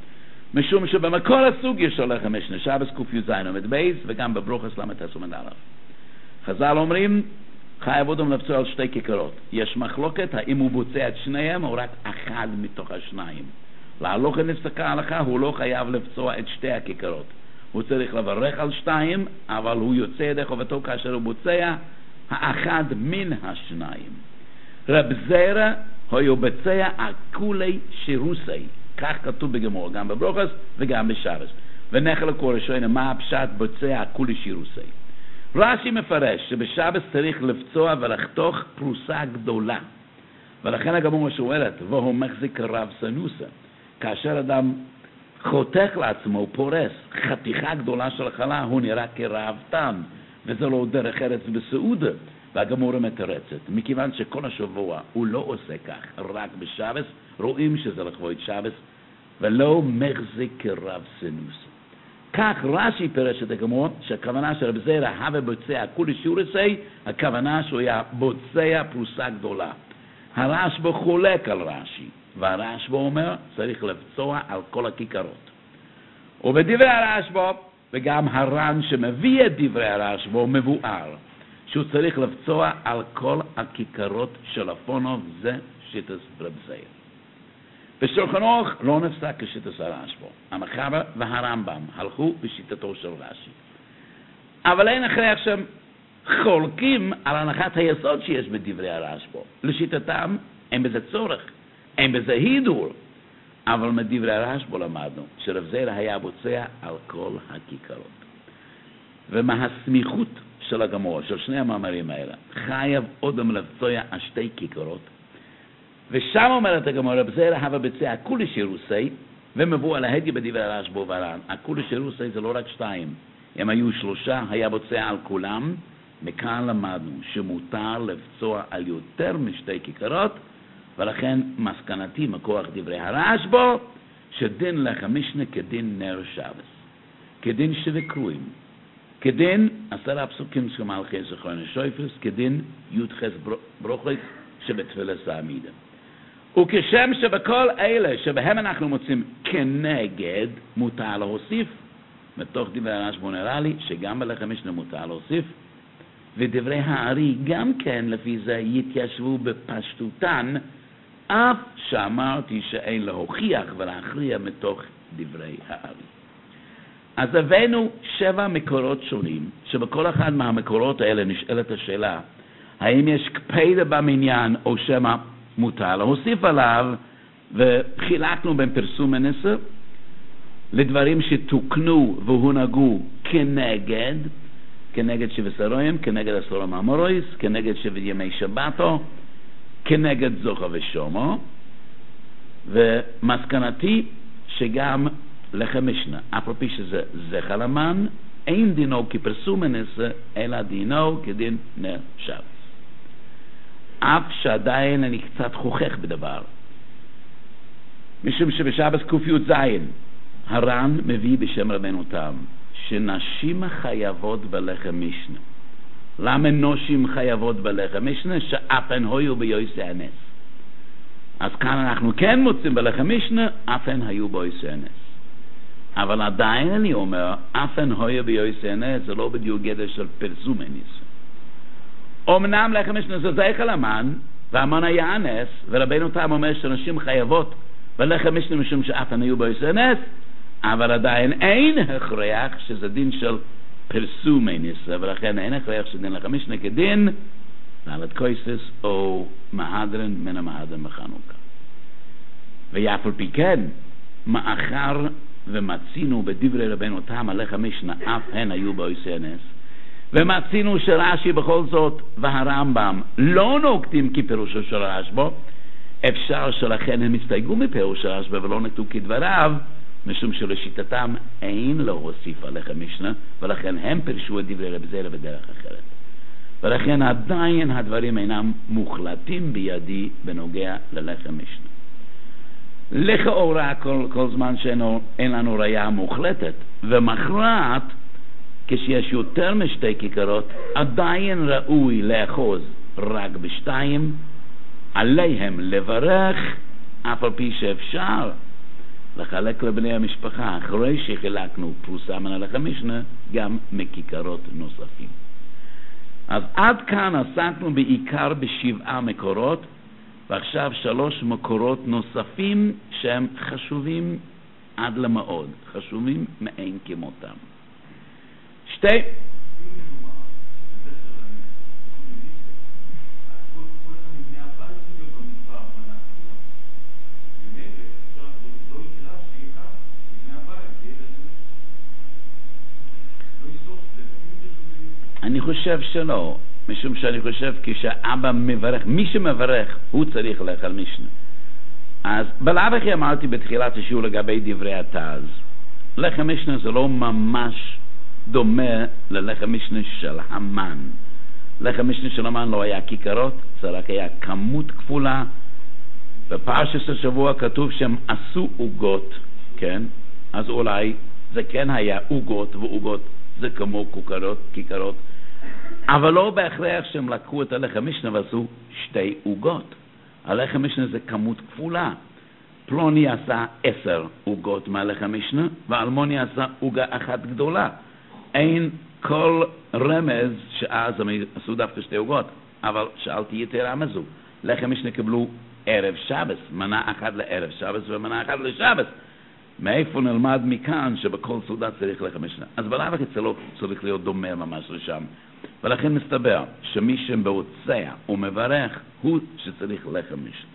משום שבמקור הסוגיה של לחם משנה, שבס ק"ז עמוד בייס, וגם בברוכס ל"ט עמוד א'. חז"ל אומרים, חייב אדם לבצוע על שתי כיכרות. יש מחלוקת האם הוא בוצע את שניהם או רק אחד מתוך השניים. להלכה נפסקה ההלכה, הוא לא חייב לבצוע את שתי הכיכרות. הוא צריך לברך על שתיים, אבל הוא יוצא ידי חובתו כאשר הוא בוצע האחד מן השניים. רב זיירא הוא בצע הכולי שירוסי, כך כתוב בגמור, גם בברוכס וגם בשבס. ונחלק ראשון, מה הפשט בוצע הכולי שירוסי? רש"י מפרש שבשבס צריך לפצוע ולחתוך פרוסה גדולה, ולכן הגמרא שואלת, והוא מחזיק רב סנוסה, כאשר אדם חותך לעצמו, פורס חתיכה גדולה של חלה, הוא נראה כרעב תם, וזה לא דרך ארץ בסעודה. והגמרא מתרצת, מכיוון שכל השבוע הוא לא עושה כך, רק בשבס, רואים שזה לכבוד שבס, ולא מחזיק כרב סנוסה. כך רש"י פירש את הגמרא, שהכוונה של רב זיירא הווה בוצע כולי שירוסי, הכוונה שהוא היה בוצע פרוסה גדולה. הרשב"א חולק על רש"י, והרשב"א אומר צריך לבצוע על כל הכיכרות. ובדברי הרשב"א, וגם הר"ן שמביא את דברי הרשב"א, מבואר שהוא צריך לבצוע על כל הכיכרות של הפונוב, זה שיטת רב זיירא. בשולחן ערוך לא נפסק כשיטת הרשב"א. המחבר והרמב"ם הלכו בשיטתו של רש"י. אבל אין הכרח שהם חולקים על הנחת היסוד שיש בדברי הרשב"א. לשיטתם אין בזה צורך, אין בזה הידור. אבל מדברי הרשב"א למדנו שרב זיירא היה בוצע על כל הכיכרות. ומהסמיכות של הגמרא, של שני המאמרים האלה, חייב אדם לבצע על שתי כיכרות, ושם אומרת הגמרא, רב זיירא הווה בצע כולי שירוסי, ומבוא להדיא בדברי הרשב"א והר"ן, הכולי שירוסי זה לא רק שתיים, הם היו שלושה, היה בוצע על כולם. מכאן למדנו שמותר לבצוע על יותר משתי כיכרות, ולכן מסקנתי מכוח דברי הרשב"א, שדין לחם משנה כדין נר שבס, כדין שווה קרויים, כדין 10 הפסוקים של מלכי זכרון השויפרס, כדין י"ח ברוכות שבתפילת העמידה. וכשם שבכל אלה שבהם אנחנו מוצאים כנגד, מותר להוסיף, מתוך דברי הרשב"א נראה לי שגם בלחם משנה מותר להוסיף, ודברי הארי גם כן לפי זה יתיישבו בפשטותן, אף שאמרתי שאין להוכיח ולהכריע מתוך דברי הארי. אז הבאנו 7 מקורות שונים, שבכל אחד מהמקורות האלה נשאלת השאלה, האם יש קפידה במניין או שמה מותר להוסיף עליו, וחילקנו בין פרסום מנסה לדברים שתוקנו והונהגו כנגד 7 סרויים, כנגד 10 מאמרויס, כנגד 7 ימי שבתו, כנגד זוכה ושומו, ומסקנתי שגם לחם משנה, אף על פי שזה זכר למן, אין דינו כפרסום מנסה, אלא דינו כדין נר שבס. אף שעדיין אני קצת חוכך בדבר, משום שבשבס ק"ז הר"ן מביא בשם רבנו תם שנשים חייבות בלחם משנה. למה נשים חייבות בלחם משנה? שאף הן היו ביועסי הנס. אז כאן אנחנו כן מוצאים בלחם משנה, אף הן היו ביועסי הנס. אבל עדיין אני אומר, אף הן היו ביועסי הנס, זה לא בדיוק גדר של פרסום הנס. אמנם לחם משנה זה זכר למן, והמן היה הנס, ורבנו תם אומר שנשים חייבות בלחם משנה משום שאף הן היו ביועסי הנס, אבל עדיין אין הכרח שזה דין של פרסום הנס, ולכן אין הכרח שדין לחם משנה כדין נעלת קויסס או מהדרן מן המהדרן בחנוכה. ואף על פי כן, מאחר ומצינו בדברי רבנו תם על לחם משנה אף הן היו ביועסי הנס, ומצינו שרש"י בכל זאת והרמב"ם לא נוקטים כפירושו של רשב"א, אפשר שלכן הם הסתייגו מפירוש רשב"א ולא נקטו כדבריו, משום שלשיטתם אין להוסיף על לחם משנה, ולכן הם פירשו את דברי רב זיירא בדרך אחרת. ולכן עדיין הדברים אינם מוחלטים בידי בנוגע ללחם משנה. לכאורה כל זמן שאין לנו ראיה מוחלטת ומכרעת, כשיש יותר משתי כיכרות, עדיין ראוי לאחוז רק בשתיים, עליהם לברך, אף על פי שאפשר לחלק לבני המשפחה, אחרי שחילקנו פרוסה מן הלך המשנה, גם מכיכרות נוספים. אז עד כאן עסקנו בעיקר ב7 מקורות, ועכשיו 3 מקורות נוספים שהם חשובים עד למאוד, חשובים מאין כמותם. אני חושב שלא, משום שאני חושב כשאבא מברך, מי שמברך הוא צריך לאכול משנה. אז בלאו הכי אמרתי בתחילת השיעור לגבי דברי התז, לחם משנה זה לא ממש דומה ללחם משנה של המן. לחם משנה של המן לא היה כיכרות, זה רק היה כמות כפולה. בפרשת השבוע כתוב שהם עשו עוגות, כן? אז אולי זה כן היה עוגות, ועוגות זה כמו כיכרות, אבל לא בהכרח שהם לקחו את הלחם משנה ועשו 2 עוגות. הלחם משנה זה כמות כפולה. פלוני עשה 10 עוגות מהלחם משנה, ואלמוני עשה עוגה אחת גדולה. אין כל רמז שאז הם עשו דווקא 2 עוגות, אבל שאלתי יתרה מזו. לחם משנה קיבלו ערב שבס, מנה אחת לערב שבס ומנה אחת לשבס. מאיפה נלמד מכאן שבכל סעודה צריך לחם משנה? אז בלאו הכי זה לא צריך להיות דומה ממש לשם. ולכן מסתבר שמי שבהוצא ומברך הוא שצריך לחם משנה.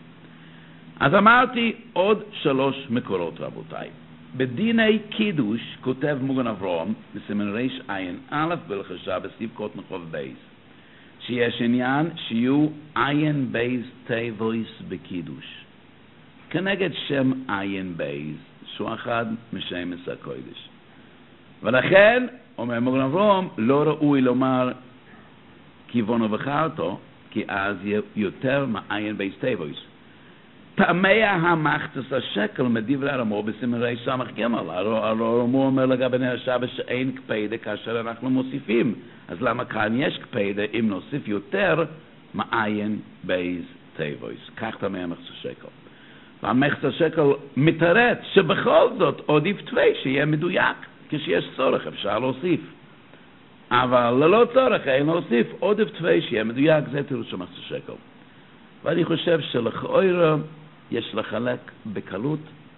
אז אמרתי עוד 3 מקורות רבותיי. בדיני קידוש כותב מוגן אברהם בסימן רש עין א' בהלכות שבס סעיף קוטן חוב בייס, שיש עניין שיהיו עין בייס תיבויס בקידוש כנגד שם עין בייס שהוא אחד משמש הקודש. ולכן אומר מוגן אברהם לא ראוי לומר כיוונו בחרתו, כי אז יהיה יותר מעין בייס תיבויס. פעמיה המחצס השקל מדברי הרמור בסימן ר' סמך ג'. הרמור אומר לגבי נר השבת שאין קפדה כאשר אנחנו מוסיפים. אז למה כאן יש קפדה אם נוסיף יותר מעין בייס תיבויס? כך פעמיה המחצס השקל. והמחצס השקל מתרץ שבכל זאת עדיף תווי שיהיה מדויק. כשיש צורך אפשר להוסיף. אבל ללא צורך אין להוסיף עודף תווי שיהיה מדויק. זה תירוץ של מחצס השקל. ואני חושב שלכאורה יש לחלק בקלות,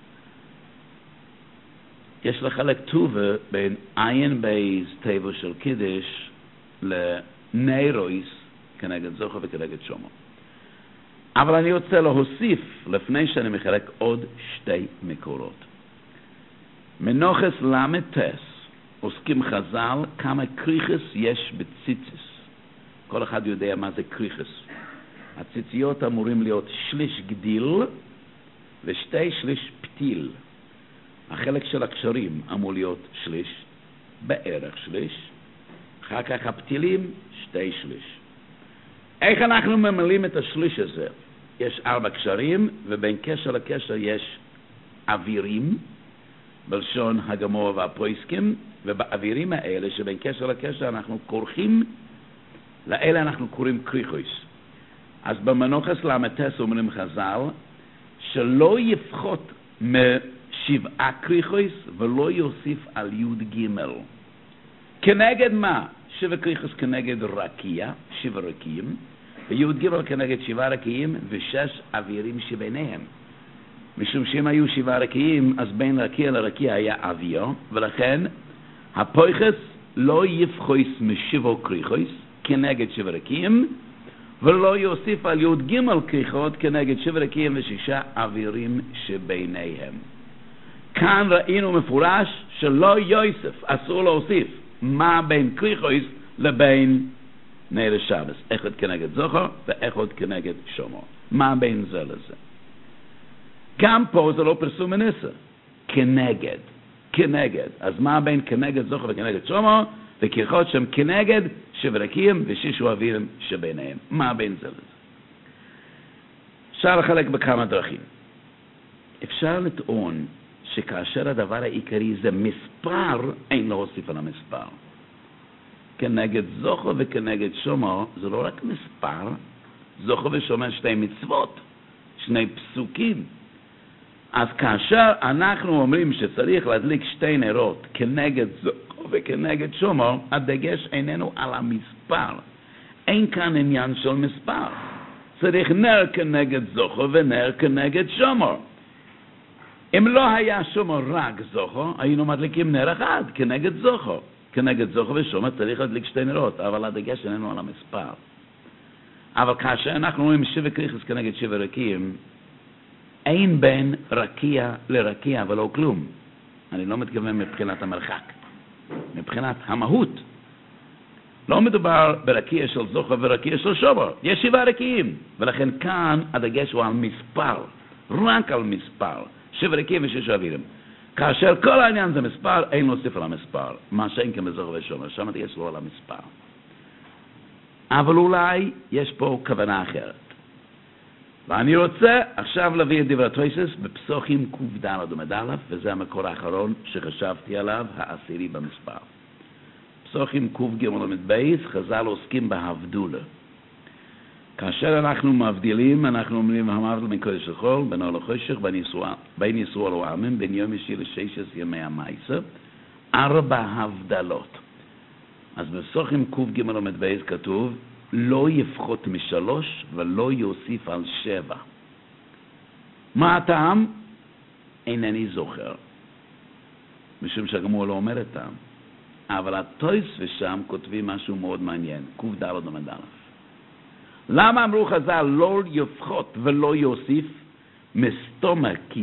יש לחלק טובה בין עין בייס טבע של קידש לנרויס כנגד זוכר וכנגד שומו. אבל אני רוצה להוסיף לפני שאני מחלק עוד 2 מקורות. מנוחס למטס עוסקים חז"ל כמה קריחס יש בציציס. כל אחד יודע מה זה קריחס. הציציות אמורים להיות 1/3 גדיל ו2/3 פתיל. החלק של הקשרים אמור להיות 1/3, בערך 1/3, אחר כך הפתילים 2/3. איך אנחנו ממלאים את 1/3 הזה? יש 4 קשרים, ובין קשר לקשר יש אווירים, בלשון הגמור והפויסקים, ובאווירים האלה שבין קשר לקשר אנחנו כורכים, לאלה אנחנו קוראים קריחוס. אז במנוחס למטס אומרים חז"ל שלא יפחות מ7 קריחוס ולא יוסיף על י' ג'. כנגד מה? 7 קריחוס כנגד רקיע, 7 רקיעים, וי' ג' כנגד 7 רקיעים ו6 אווירים שביניהם. משום שאם היו 7 רקיעים, אז בין רקיע לרקיע היה אוויר, ולכן הפויחס לא יפחוס מ7 קריחוס כנגד 7 רקיעים, ולא יוסיף על י' ג' כריכות כנגד 7 רקיעים ו6 אווירים שביניהם. כאן ראינו מפורש שלא יוסף, אסור להוסיף מה בין כריכות לבין נר השבת. אחד כנגד זוכר ואחד כנגד שומו. מה בין זה לזה? גם פה זה לא פרסום מנסה. כנגד. אז מה בין כנגד זוכר וכנגד שומו? וכריכות שהם כנגד 7 רקיעים ו6 אווירים שביניהם. מה בין זה לזה? אפשר לחלק בכמה דרכים. אפשר לטעון שכאשר הדבר העיקרי זה מספר, אין להוסיף על המספר. כנגד זוכר וכנגד שומו, זה לא רק מספר, זוכר ושומו 2 מצוות, 2 פסוקים. אז כאשר אנחנו אומרים שצריך להדליק שתי נרות כנגד זוכו וכנגד שומר, הדגש איננו על המספר. אין כאן עניין של מספר. צריך נר כנגד זוכו ונר כנגד שומר. אם לא היה שומר רק זוכו, היינו מדליקים נר אחד כנגד זוכו. כנגד זוכו ושומר צריך להדליק שתי נרות, אבל הדגש איננו על המספר. אבל כאשר אנחנו רואים שבע כריכס כנגד שבע רקיעים, אין בין רקיע לרקיע ולא כלום. אני לא מתכוון מבחינת המרחק, מבחינת המהות. לא מדובר ברקיע של זוכו ורקיע של שומר. יש 7 רקיעים, ולכן כאן הדגש הוא על מספר, רק על מספר. 7 רקיעים ו6 אווירים. כאשר כל העניין זה מספר, אין להוסיף על המספר. מה שאין כמזוכו ושומר, שם הדגש לא על המספר. אבל אולי יש פה כוונה אחרת. ואני רוצה עכשיו להביא את דברי תוספות בפסוחים ק"ד עמוד א', וזה המקור האחרון שחשבתי עליו, העשירי במספר. פסוחים ק"ג עמוד ב', חז"ל עוסקים בהבדולה. כאשר אנחנו מבדילים, אנחנו אומרים, המבדל בין קודש לחול, בין אור לחושך, בין יסוע לעמים, בין יום ישי ל16 ימי המייסה, 4 הבדלות. אז בפסוחים ק"ג עמוד ב' כתוב, לא יפחות מ3 ולא יוסיף על 7. מה הטעם? אינני זוכר. משום שהגמור לא אומר את טעם. אבל התוספות שם כותבים משהו מאוד מעניין, ק"ד עמוד א'. למה אמרו חז"ל לא יפחות ולא יוסיף? מסתומא כי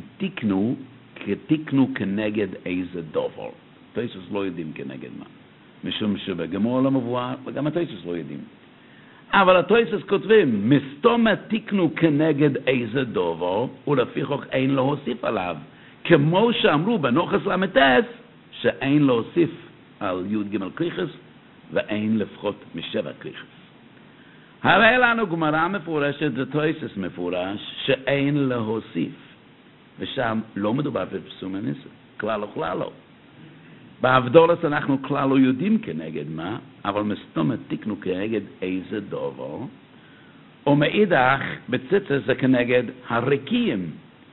תיקנו כנגד איזה דובר. התוספות לא יודעים כנגד מה. משום שבגמור לא מבואר, וגם התוספות לא יודעים. אבל התוספות כותבים, מסתומא תיקנו כנגד איזה דובר, ולפיכך אין להוסיף עליו. כמו שאמרו בנוחס למתס, שאין להוסיף על י' ג' כריכס, ואין לפחות מ7 כריכס. הרי לנו גמרא מפורשת, זה תוספות מפורש, שאין להוסיף. ושם לא מדובר בפסום הניסה, כלל לא כלל לא. בהבדולת אנחנו כלל לא יודעים כנגד מה, אבל מסתומא תיקנו כנגד איזה דובר, ומאידך בציצה זה כנגד הרקיעים.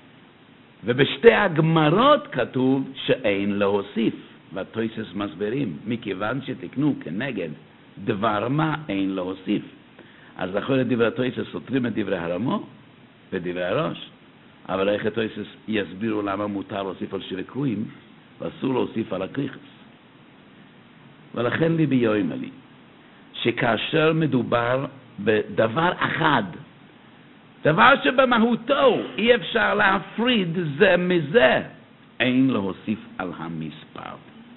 ובשתי הגמרות כתוב שאין להוסיף, והתוספות מסבירים, מכיוון שתיקנו כנגד דבר מה אין להוסיף. אז לכן דברי התוספות סותרים את דברי הרמו ודברי הראש, אבל איך התוספות יסבירו למה מותר להוסיף על 7 קרועים, ואסור להוסיף על הכריכס. ולכן לי ביום לי, שכאשר מדובר בדבר אחד, דבר שבמהותו אי אפשר להפריד זה מזה, אין להוסיף על המספר.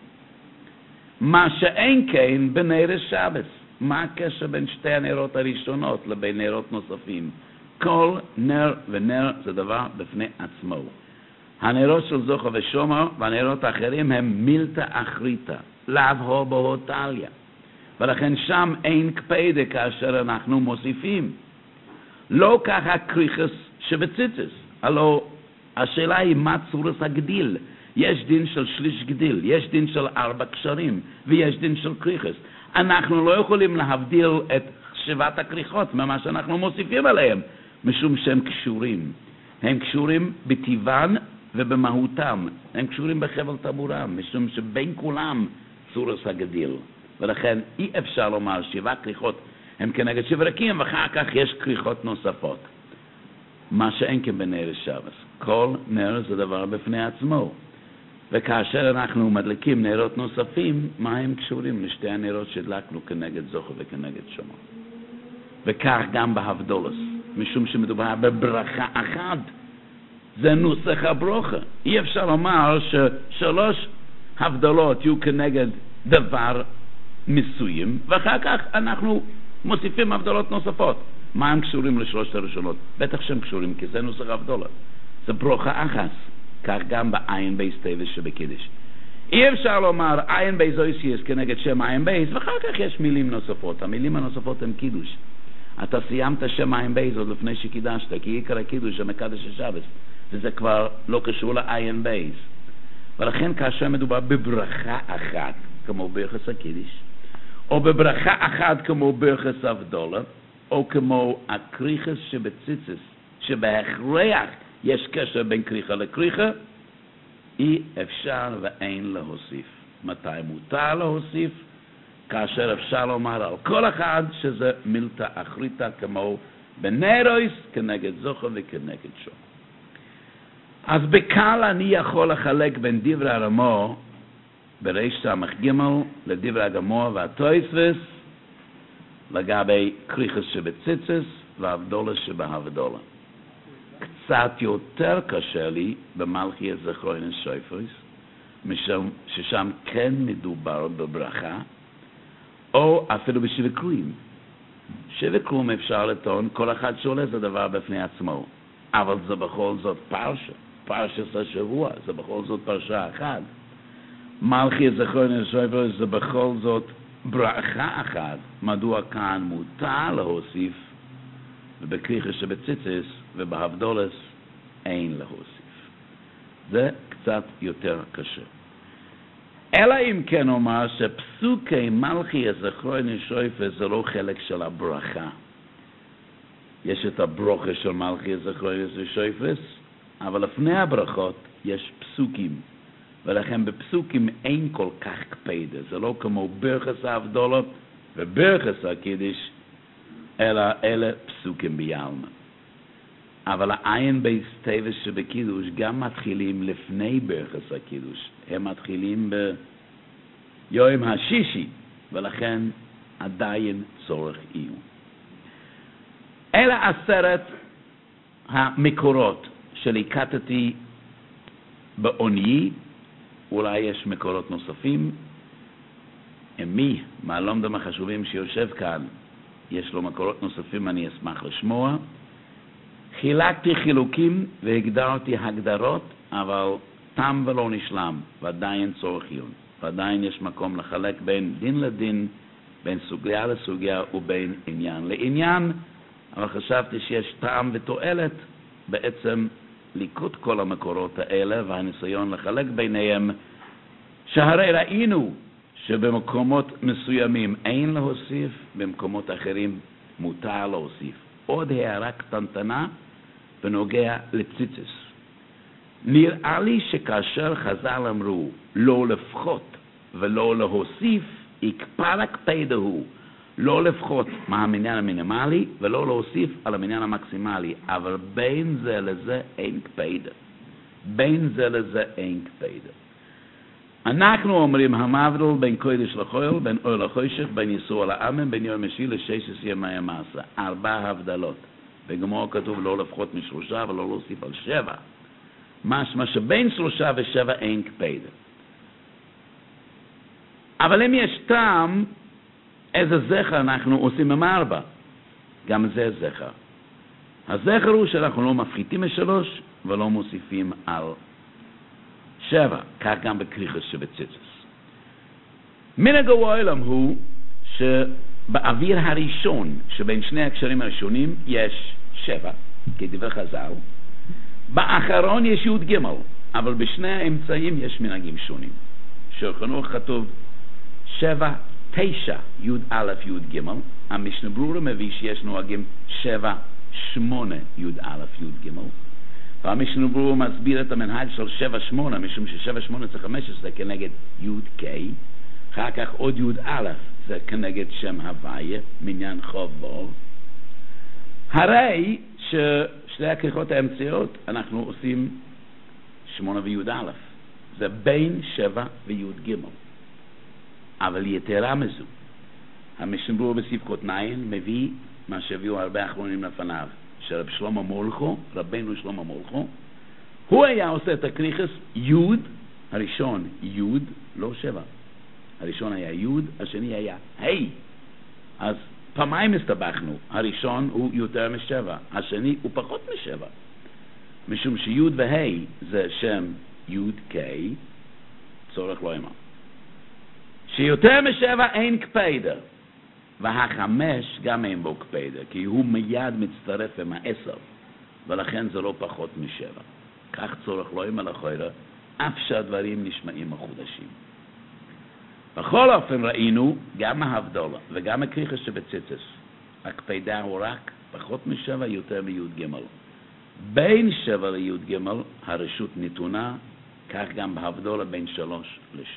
מה שאין כן בנר השבת. מה הקשר בין שתי הנרות הראשונות לבין נרות נוספים? כל נר ונר זה דבר בפני עצמו. הנרות של זוכו ושומר והנרות האחרים הם מילתא אחריתא, לאו הו בהו טליא. ולכן שם אין קפדה כאשר אנחנו מוסיפים. לא ככה כריכס שבציצס. הלא השאלה היא מה צורת הגדיל. יש דין של שליש גדיל, יש דין של 4 קשרים, ויש דין של כריכס. אנחנו לא יכולים להבדיל את 7 הכריכות ממה שאנחנו מוסיפים עליהם, משום שהם קשורים. הם קשורים בטבען ובמהותם. הם קשורים בחבל טבורם, משום שבין כולם צורת הגדיל. ולכן אי אפשר לומר 7 כריכות הם כנגד 7 רקיעים, ואחר כך יש כריכות נוספות. מה שאין כבנר השבת. כל נר זה דבר בפני עצמו. וכאשר אנחנו מדליקים נרות נוספים, מה הם קשורים לשתי הנרות שהדלקנו כנגד זוכו וכנגד שומר? וכך גם בהבדולס, משום שמדובר בברכה אחת. זה נוסח הברוכה. אי אפשר לומר ש3 הבדלות יהיו כנגד דבר מסוים, ואחר כך אנחנו מוסיפים הבדלות נוספות. מה הם קשורים לשלושת הראשונות? בטח שהם קשורים, כי זה נוסח הבדלות. זה ברוכה אחת. כך גם בעין בייס טבע שבקידש. אי אפשר לומר עין בייס אויסיאס כנגד שם עין בייס, ואחר כך יש מילים נוספות. המילים הנוספות הן קידוש. אתה סיימת שם עין בייס עוד לפני שקידשת, כי עיקר הקידוש המקדש השבת, וזה כבר לא קשור לעין בייס. ולכן כאשר מדובר בברכה אחת, כמו ברכס הקידש, או בברכה אחת כמו ברכס הבדולה, או כמו הקריכס שבציצס, שבהכרח יש קשר בין כריכה לכריכה, אי אפשר ואין להוסיף. מתי מותר להוסיף? כאשר אפשר לומר על כל אחד שזה מילתא אחריתא, כמו בנרויס כנגד זוכר וכנגד שור. אז בקל אני יכול לחלק בין דברי הרמו בריש סמך ג' לדברי הגמור והטויסבס לגבי כריכס שבציצס והבדולס שבהבדולה. קצת יותר קשה לי במלכי הזכרוינס שויפריס, משום ששם כן מדובר בברכה, או אפילו בשבע קרויים. שבע קרויים אפשר לטעון, כל אחד שעולה זה דבר בפני עצמו, אבל זה בכל זאת פרשת השבוע, זה בכל זאת פרשה אחת. מלכי הזכרוינס שויפריס זה בכל זאת ברכה אחת. מדוע כאן מותר להוסיף ובכריכה שבציצס ובהבדולס אין להוסיף? זה קצת יותר קשה. אלא אם כן אומר שפסוקי מלכי הזכרוינס שויפריס זה לא חלק של הברכה. יש את הברוכה של מלכי הזכרוינס שויפריס, אבל לפני הברכות יש פסוקים, ולכן בפסוקים אין כל כך קפידה. זה לא כמו ברכס ההבדולה וברכס הקידוש, אלא אלה פסוקים ביעלמא. אבל העין בייס טבעס שבקידוש גם מתחילים לפני ברכס הקידוש. הם מתחילים ביום השישי, ולכן עדיין צורך עיון. אלה 10 המקורות שליקטתי בעוני. אולי יש מקורות נוספים. מי מהלומדים החשובים שיושב כאן יש לו מקורות נוספים, אני אשמח לשמוע. חילקתי חילוקים והגדרתי הגדרות, אבל תם ולא נשלם, ועדיין צורך עיון. ועדיין יש מקום לחלק בין דין לדין, בין סוגיה לסוגיה ובין עניין לעניין, אבל חשבתי שיש טעם ותועלת בעצם ליקוט כל המקורות האלה, והניסיון לחלק ביניהם, שהרי ראינו שבמקומות מסוימים אין להוסיף, במקומות אחרים מותר להוסיף. עוד הערה קטנטנה בנוגע לציצס. נראה לי שכאשר חז"ל אמרו לא לפחות ולא להוסיף, יקפא הקפדה הוא לא לפחות מהמניין המינימלי ולא להוסיף על המניין המקסימלי, אבל בין זה לזה אין קפדה. בין זה לזה אין קפדה. אנחנו אומרים המבדל בין קודש לחול, בין אור לחושך, בין יסוע לעמם, בין יום משיל ל16 ימי המעשה. 4 הבדלות. בגמרא כתוב לא לפחות מ3 ולא להוסיף על 7. משמע שבין 3 ו7 אין קפדה. אבל אם יש טעם, איזה זכר אנחנו עושים עם 4? גם זה זכר. הזכר הוא שאנחנו לא מפחיתים מ3 ולא מוסיפים על 7, כך גם בכריכס שבציצס. מנהג העולם הוא שבאוויר הראשון שבין שני הקשרים הראשונים יש 7, כדברי חז"ל. באחרון יש י' ג', אבל בשני האמצעים יש מנהגים שונים. שולחן כתוב 7, 9, י' א' י' ג'. המשנה ברורה מביא שיש נוהגים 7, 8, י' א' י' ג'. והמשנה ברורה מסביר את המנהג של 7-8, משום ש7-8 זה 15 כנגד י' ק', אחר כך עוד י' א' זה כנגד שם הוויה, מניין חוב ווב. הרי ששתי הכריכות האמצעיות אנחנו עושים 8 וי' א', זה בין 7 וי' ג'. אבל יתרה מזו, המשנה ברורה בספקות נין מביא מה שהביאו הרבה אחרונים לפניו, שרב שלמה מולכו, רבנו שלמה מולכו, הוא היה עושה את הכריכס י' הראשון י', לא 7. הראשון היה י', השני היה ה'. אז פעמיים הסתבכנו. הראשון הוא יותר מ7, השני הוא פחות מ7. משום שי' וה' זה שם י' ק', צורך לא אמר. שיותר מ7 אין קפדה. והחמש גם אין בו קפדה, כי הוא מיד מצטרף עם 10, ולכן זה לא פחות מ7. כך צורך לא עם הלכוירה, אף שהדברים נשמעים מחודשים. בכל אופן ראינו גם ההבדולה וגם הכריכס שבציצס. הקפדה הוא רק פחות מ7, יותר מי' ג'. בין 7 לי"ג הרשות נתונה, כך גם בהבדלה בין 3 ל-7.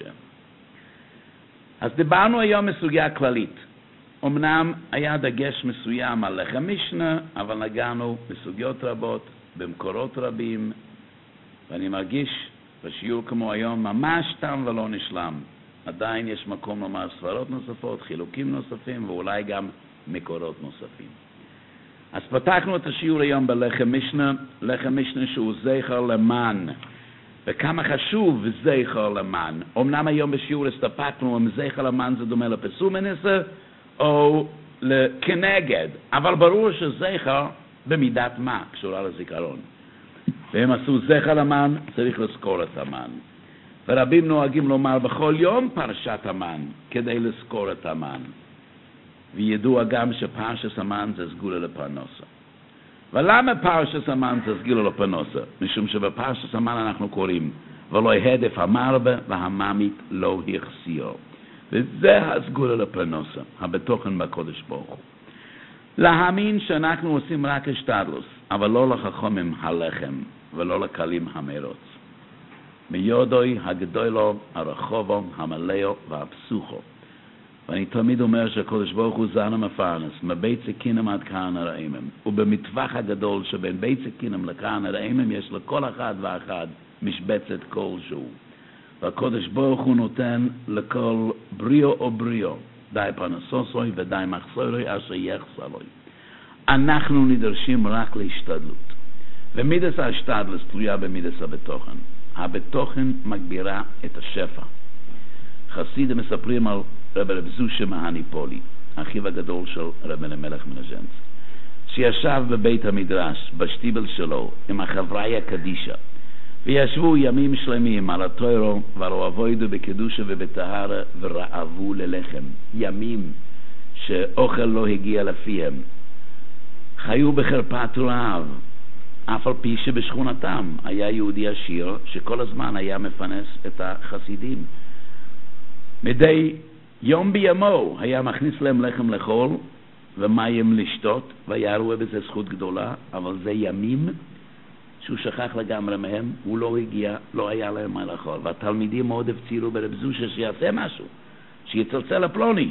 אז דיברנו היום בסוגיה כללית. אמנם היה דגש מסוים על לחם משנה, אבל נגענו בסוגיות רבות, במקורות רבים, ואני מרגיש בשיעור כמו היום ממש תם ולא נשלם. עדיין יש מקום לומר סברות נוספות, חילוקים נוספים, ואולי גם מקורות נוספים. אז פתחנו את השיעור היום בלחם משנה, לחם משנה שהוא זכר למן, וכמה חשוב זכר למן. אמנם היום בשיעור הסתפקנו אם זכר למן זה דומה לפסומנסה, או כנגד, אבל ברור שזכר במידת מה קשורה לזיכרון. והם עשו זכר למן, צריך לזכור את המן. ורבים נוהגים לומר בכל יום פרשת המן, כדי לזכור את המן. וידוע גם שפרשת המן זה סגולה לפרנסה. ולמה פרשת המן זה סגולה לפרנסה? משום שבפרשת המן אנחנו קוראים, ולא הדף המרבה והממית לא החסיר. וזה הסגולה לפרנסה, הבתוכן בקודש ברוך הוא. להאמין שאנחנו עושים רק השתדלוס, אבל לא לחכמים הלחם, ולא לקלים המרוץ. מיודוי הגדולו, הרחובו, המלאו והפסוחו. ואני תמיד אומר שהקודש ברוך הוא זן המפרנס, מבית סכינם עד כהן הרעימם. ובמטווח הגדול שבין בית סכינם לכהן הרעימם יש לכל אחד ואחד משבצת כלשהו. והקודש ברוך הוא נותן לכל בריאו או בריאו, די פרנסוסוי ודי מחסורוי אשר יחסרוי. אנחנו נדרשים רק להשתדלות. ומידס ההשתדלות תלויה במידס הבתוכן. הבתוכן מגבירה את השפע. חסידים מספרים על רב זושה מהניפולי, אחיו הגדול של רב אלימלך מנז'נסק, שישב בבית המדרש, בשטיבל שלו, עם החבריה קדישה, וישבו ימים שלמים על התוירו ועל העבודה בקדושה ובטהרה ורעבו ללחם. ימים שאוכל לא הגיע לפיהם. חיו בחרפת רעב, אף על פי שבשכונתם היה יהודי עשיר שכל הזמן היה מפרנס את החסידים. מדי יום בימו היה מכניס להם לחם לאכול ומים לשתות, והיה רואה בזה זכות גדולה, אבל זה ימים שהוא שכח לגמרי מהם, הוא לא הגיע, לא היה להם מה לאכול. והתלמידים מאוד הפצירו ברב זושה שיעשה משהו, שיצלצל לפלוני,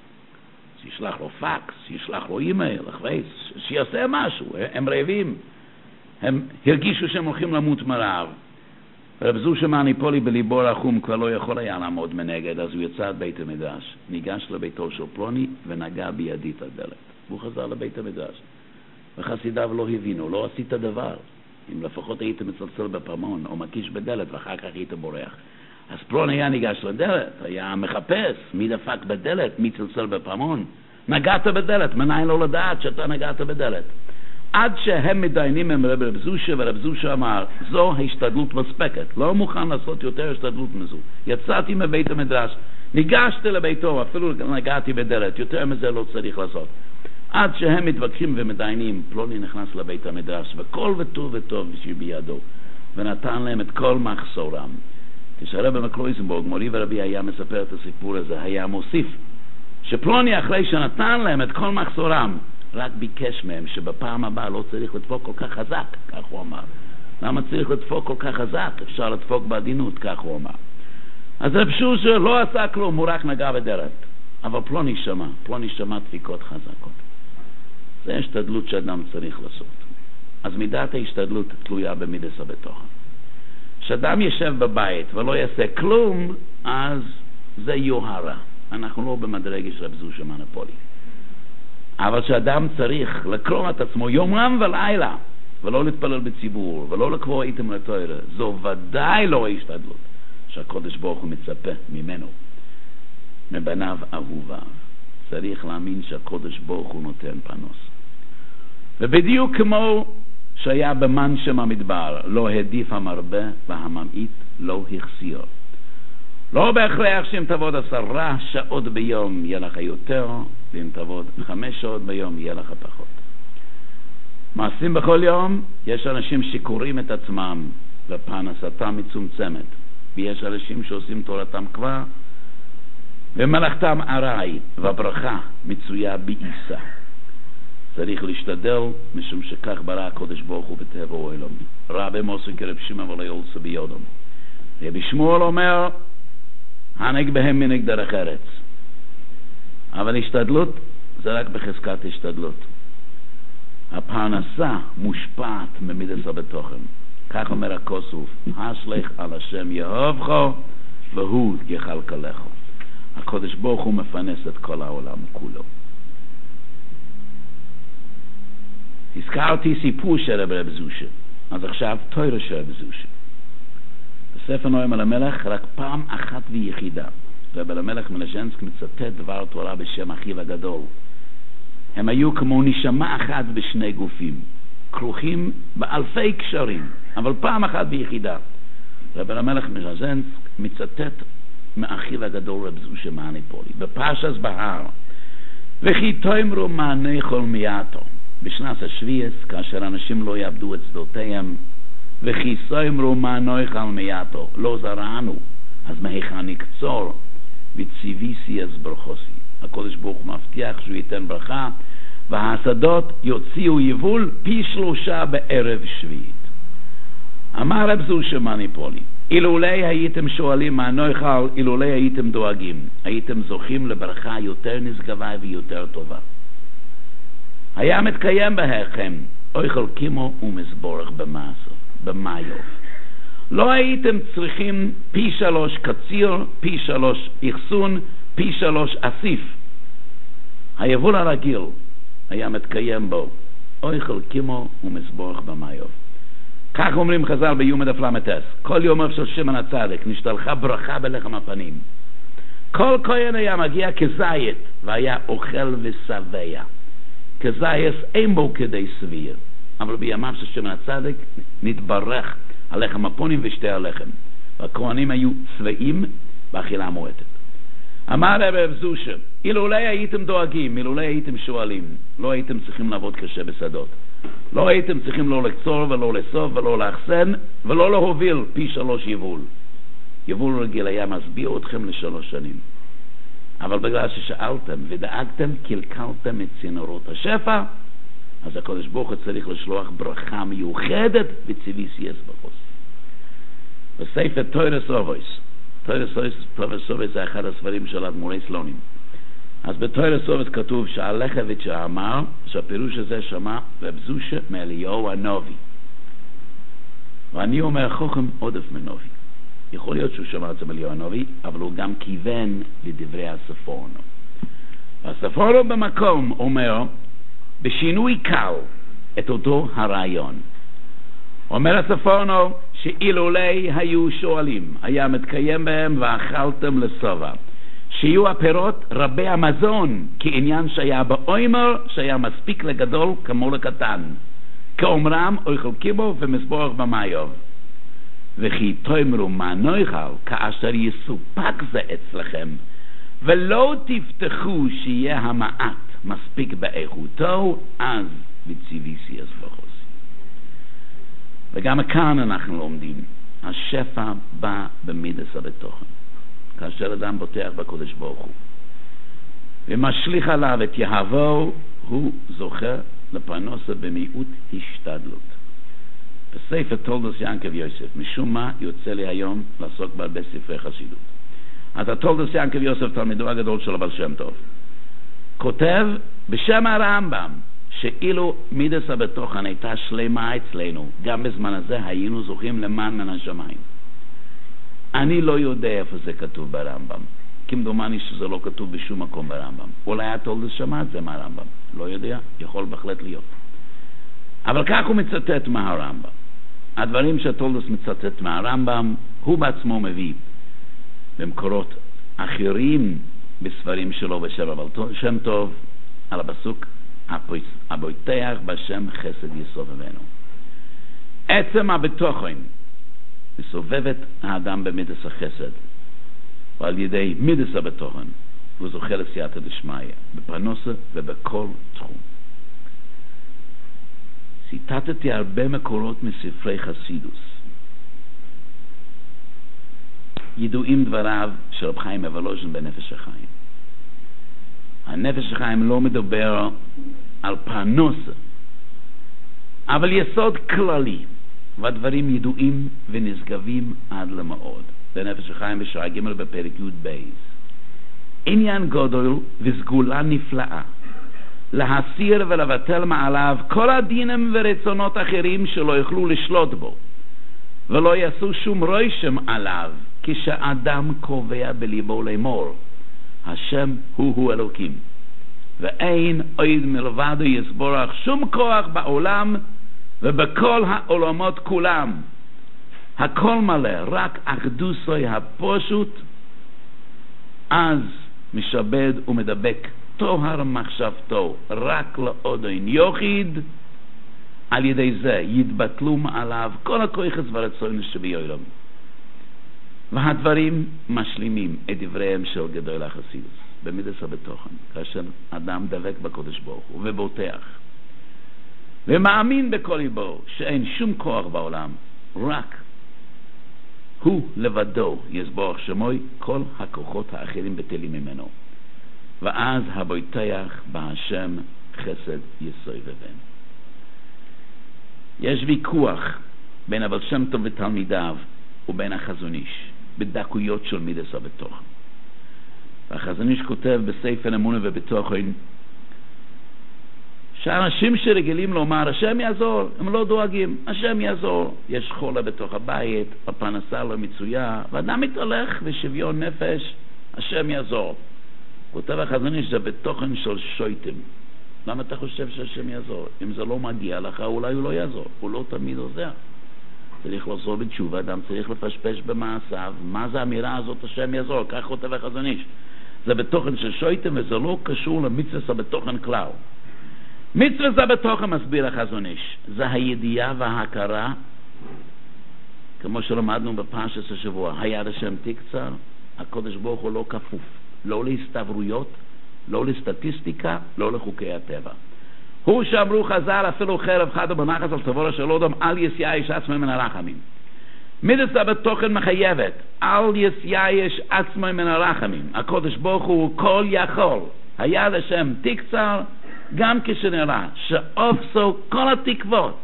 שישלח לו פקס, שישלח לו אימייל, שיעשה משהו. הם רעבים, הם הרגישו שהם הולכים למות מרעב. רב זושה מהניפולי בליבו רחום כבר לא יכול היה לעמוד מנגד, אז הוא יצא את בית המדרש, ניגש לביתו של פלוני ונגע בידית הדלת. והוא חזר לבית המדרש, וחסידיו לא הבינו, לא עשית דבר. אם לפחות היית מצלצל בפרמון או מקיש בדלת ואחר כך היית בורח. אז פלוני היה ניגש לדלת, היה מחפש מי דפק בדלת, מי צלצל בפרמון. נגעת בדלת, מנין לא לדעת שאתה נגעת בדלת. עד שהם מדיינים עם רב זושה, ורב זושה אמר, זו השתדלות מספקת, לא מוכן לעשות יותר השתדלות מזו. יצאתי מבית המדרש, ניגשתי לביתו, אפילו נגעתי בדלת, יותר מזה לא צריך לעשות. עד שהם מתווכחים ומדיינים, פלוני נכנס לבית המדרש, וכל וטוב וטוב שבידו, ונתן להם את כל מחסורם. כשהרב מקלויזנבורג, מורי ורבי, היה מספר את הסיפור הזה, היה מוסיף, שפלוני אחרי שנתן להם את כל מחסורם, רק ביקש מהם שבפעם הבאה לא צריך לדפוק כל כך חזק, כך הוא אמר. למה צריך לדפוק כל כך חזק? אפשר לדפוק בעדינות, כך הוא אמר. אז רב שושה לא עשה כלום, הוא רק נגע בדלת. אבל פלוני שמע דפיקות חזקות. זה השתדלות שאדם צריך לעשות. אז מידת ההשתדלות תלויה במידס הבתוכן. כשאדם ישב בבית ולא יעשה כלום, אז זה יוהרה. אנחנו לא במדרגה של רב זושה מהניפולי. אבל שאדם צריך לקרוא את עצמו יומם ולילה, ולא להתפלל בציבור, ולא לקבוע איתם לתואר, זו ודאי לא ההשתדלות שהקודש ברוך הוא מצפה ממנו, מבניו אהוביו. צריך להאמין שהקודש ברוך הוא נותן פרנס. ובדיוק כמו שהיה במן שם המדבר, לא העדיף המרבה והממעיט לא החסיר. לא בהכרח שאם תעבוד 10 שעות ביום יהיה לך יותר, ואם תעבוד 5 שעות ביום יהיה לך פחות. מעשים בכל יום, יש אנשים שקוראים את עצמם ופרנסתם מצומצמת, ויש אנשים שעושים תורתם כבר ומלאכתם ארעי, והברכה מצויה בעיסה. צריך להשתדל, משום שכך ברא הקדוש ברוך הוא בטבע העולם. רבי מוסר כרב שמעון ולא יולצו ביודום. רבי שמואל אומר, הנהג בהם מנהג דרך ארץ. אבל השתדלות זה רק בחזקת השתדלות. הפרנסה מושפעת ממידס הבטוחם. כך אומר הכוסוף, השלך על השם יאהבך והוא יכלכלך. הקדוש ברוך הוא מפרנס את כל העולם כולו. הזכרתי סיפור של רב זושה, אז עכשיו תורה של רב זושה. בספר נועם על המלך רק פעם אחת ויחידה רב המלך מלז'נסק מצטט דבר תורה בשם אחיו הגדול. הם היו כמו נשמה אחת בשני גופים, כרוכים באלפי קשרים, אבל פעם אחת ויחידה. רב המלך מלז'נסק מצטט מאחיו הגדול רב זושה מהניפולי בפרשת בהר, וכי תאמרו מענה כל מייתו בשנת השביעית, כאשר אנשים לא יעבדו את שדותיהם, וכי תאמרו מענה כל מייתו לא זרענו, אז מהיכן נקצור וציוויסי אז ברכוסי. הקדוש ברוך הוא מבטיח שהוא ייתן ברכה, והשדות יוציאו יבול פי 3 בערב שביעית. אמר רב זושה מהניפולי, אילולי הייתם שואלים מה נאכל, אילולי הייתם דואגים, הייתם זוכים לברכה יותר נשגבה ויותר טובה. היה מתקיים בהכם אוכל קימו ומסבורך במאיוב. לא הייתם צריכים פי 3 קציר, פי 3 יחסון, פי 3 אסיף. היבול הרגיל היה מתקיים בו אוכל קימו ומסבורך במאיוב. כך אומרים חז"ל ביום דף למתס, כל יום של שמעון הצדיק נשתלחה ברכה בלחם הפנים. כל כהן היה מגיע כזית והיה אוכל ושבע. כזית אין בו כדי שביר, אבל בימיו של שמעון הצדיק נתברך הלחם הפונים ושתי הלחם, והכהנים היו שבעים באכילה מועטת. אמר רב זושה, אילולי הייתם דואגים, אילולי הייתם שואלים, לא הייתם צריכים לעבוד קשה בשדות, לא הייתם צריכים לא לקצור ולא לסוף ולא לאחסן ולא להוביל פי 3 יבול. יבול רגיל היה מסביר אתכם ל3 שנים, אבל בגלל ששאלתם ודאגתם, קלקלתם את צינורות השפע, אז הקדוש ברוך הוא צריך לשלוח ברכה מיוחדת וציוויסי אסבחוס. בספר תורה סובויס, תורה סובויס זה אחד הספרים של אדמו"רי סלונים. אז בתורה סובויס כתוב שהלכביץ' אמר שהפירוש הזה שמע רב זושה מאליהו הנובי, ואני אומר חוכם עודף מנובי. יכול להיות שהוא שמע את זה מאליהו הנובי, אבל הוא גם כיוון לדברי הספורנו. הספורנו במקום אומר בשינוי קל את אותו הרעיון. אומר הספורנו שאילולי היו שואלים, היה מתקיים בהם ואכלתם לשובע, שיהיו הפירות רבי המזון, כעניין שהיה באוימר שהיה מספיק לגדול כמו לקטן, כאומרם אוכל קיבו ומסבורך במאיוב. וכי תאמרו מה נאכל, כאשר יסופק זה אצלכם, ולא תפתחו שיהיה המעט מספיק באיכותו, אז בציוויסי אסבחוס. וגם כאן אנחנו לומדים, השפע בא במידס הבטוחן. כאשר אדם בוטח בקדוש ברוך הוא ומשליך עליו את יהבו, הוא זוכה לפרנסה במיעוט השתדלות. בספר תולדות יעקב יוסף, משום מה יוצא לי היום לעסוק בהרבה ספרי חסידות. אז התולדות יעקב יוסף, תלמידו הגדול של הבעל שם טוב, כותב בשם הרמב"ם שאילו מידס הבטוחן הייתה שלמה אצלנו, גם בזמן הזה היינו זוכים למען מן השמיים. אני לא יודע איפה זה כתוב ברמב"ם, כמדומני שזה לא כתוב בשום מקום ברמב"ם. אולי התולדות שמע את זה מהרמב"ם, לא יודע, יכול בהחלט להיות. אבל כך הוא מצטט מהרמב"ם. הדברים שהתולדות מצטט מהרמב"ם הוא בעצמו מביא במקורות אחרים בספרים שלו בשם הבעל שם טוב, על הפסוק הבוטח בשם חסד יסובבנו. עצם הבטוחן מסובבת האדם במידס החסד, ועל ידי מידס הבטוחן הוא זוכה לסייעתא דשמיא בפרנסה ובכל תחום. ציטטתי הרבה מקורות מספרי חסידוס. ידועים דבריו של רב חיים מוולוז'ין בנפש החיים. הנפש החיים לא מדבר על פרנסה, אבל יסוד כללי, והדברים ידועים ונשגבים עד למאוד. בנפש החיים בשעה ג' בפרק י' בייס. עניין גדול וסגולה נפלאה, להסיר ולבטל מעליו כל הדינים ורצונות אחרים שלא יוכלו לשלוט בו, ולא יעשו שום רושם עליו, כשאדם קובע בליבו לאמור, השם הוא אלוקים, ואין עוד מלבדו יסבורך שום כוח בעולם ובכל העולמות כולם. הכל מלא, רק אחדוסוי הפשוט, אז משבד ומדבק טוהר מחשבתו רק לאודין יוחיד, על ידי זה יתבטלו מעליו כל הכוחס והרצון שביועלם. והדברים משלימים את דבריהם של גדול החסידות במידס הבתוכן, כאשר אדם דבק בקודש ברוך הוא ובוטח ומאמין בכל ליבו שאין שום כוח בעולם, רק הוא לבדו יסבורך שמוי, כל הכוחות האחרים בטלים ממנו, ואז הבוטח בהשם חסד יסוי ובן. יש ויכוח בין אבל שם טוב ותלמידיו ובין החזון איש בדקויות של מידס הבתוכן. והחזון איש כותב בספר אמונה ובתוכן שאנשים שרגילים לומר השם יעזור, הם לא דואגים, השם יעזור. יש חולה בתוך הבית, הפרנסה לא מצויה, ואדם מתהלך ושוויון נפש, השם יעזור. כותב החזון איש זה בתוכן של שויטים. למה אתה חושב שהשם יעזור? אם זה לא מגיע לך, אולי הוא לא יעזור, הוא לא תמיד עוזר. צריך לחזור בתשובה, אדם צריך לפשפש במעשיו. מה זה האמירה הזאת, השם יעזור? כך כותב החזון איש. זה בתוכן של שויטים, וזה לא קשור למצווה בתוכן כלל. מצווה זה בתוכן, מסביר החזון איש, זה הידיעה וההכרה, כמו שלמדנו בפרשת השבוע, היד השם תקצר, הקודש ברוך הוא לא כפוף, לא להסתברויות, לא לסטטיסטיקה, לא לחוקי הטבע. הוא שאמרו חז"ל, אפילו חרב חדה בנחס על תבורה של אדם, אל יסייש עצמו מן הרחמים. מידס בתוכן מחייבת, אל יסייש עצמו מן הרחמים. הקודש ברוך הוא כל יכול, היד השם תקצר, גם כשנראה שאופסו כל התקוות,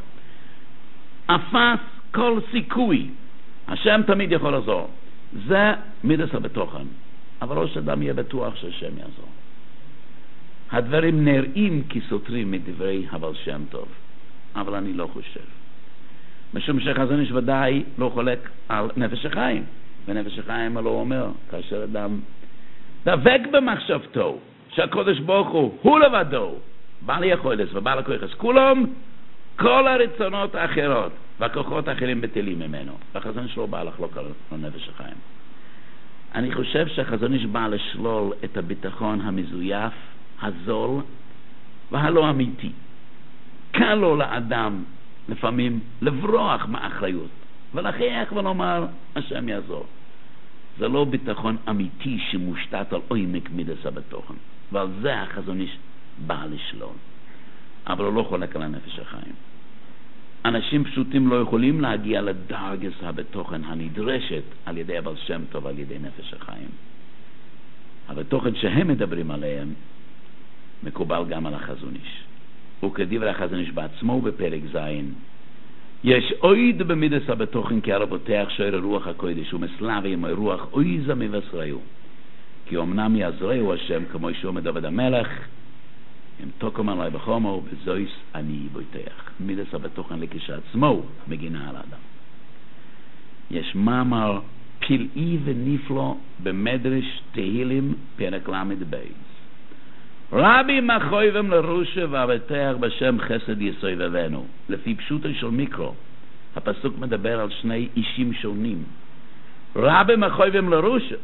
אפס כל סיכוי, השם תמיד יכול לעזור. זה מידס בתוכן, אבל לא שאדם יהיה בטוח שהשם יעזור. הדברים נראים כסותרים מדברי הבעל שם טוב, אבל אני לא חושב, משום שחזון איש ודאי לא חולק על נפש החיים, ונפש החיים לא אומר, כאשר אדם דבק במחשבתו שהקודש ברוך הוא לבדו, בעל יכולת ובעל הכוחס, כולם, כל הרצונות האחרות והכוחות האחרים בטלים ממנו, והחזון שלו בא לחלוק על נפש החיים. אני חושב שהחזון איש בא לשלול את הביטחון המזויף, הזול והלא אמיתי. קל לו לאדם לפעמים לברוח מאחריות ולחייך ולומר השם יעזור. זה לא ביטחון אמיתי שמושתת על עומק מידס בתוכן, ועל זה החזון איש בא לשלול, אבל הוא לא חולק על הנפש החיים. אנשים פשוטים לא יכולים להגיע לדרגס הבתוכן הנדרשת על ידי הבעל שם טוב, על ידי נפש החיים. הבתוכן שהם מדברים עליהם מקובל גם על החזון איש. וכדברי החזון איש בעצמו בפרק זין, יש אויד במידס הבתוכן כי הרבותיח שואר רוח הקודש ומסלאבי עם רוח אויזה מבשריו, כי אמנם יעזרהו השם כמו שאומר דוד המלך, אם תוקם עלי בחומו וזויס אני בויתח. מידס הבתוכן לכשעצמו מגינה על האדם. יש מאמר פלאי ונפלא במדרש תהילים פרק למד בייס, רבי מחויבם לרושה והבטח בשם חסד יסוי ובנו. לפי פשוטו של מיקרו, הפסוק מדבר על שני אישים שונים. רבי מחויבם לרושה,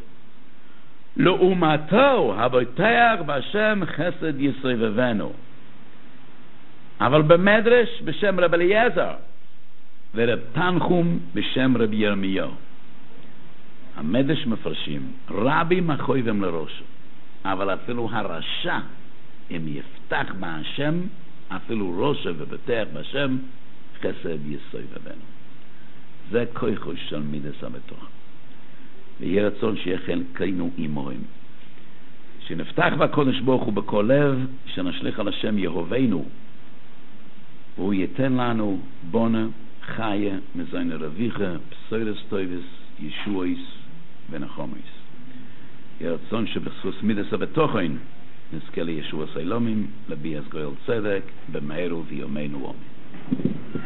לעומתו הבטח בשם חסד יסוי ובנו. אבל במדרש בשם רב אליעזר ורב תנחום בשם רב ירמיהו, המדרש מפרשים רבי מחויבם לרושה, אבל אפילו הרשע אם יפתח בהשם, אפילו ראש ובטח בהשם, חסד יסוי ובנו. זה כוחו של מידס הבתוכן, ויהיה רצון שיהיה חלקנו עמהם. שנפתח בקודש ברוך הוא בכל לב, שנשליך על השם יהובנו, והוא ייתן לנו בונה, חיה, מזיין רוויחה, פסוירס טויבס, ישועיס ונחומייס. יהיה רצון שבחסוס מידס הבטוחין נזכה לישוע סילומים, לביאס גואל צדק, במהרו ויומנו אמן.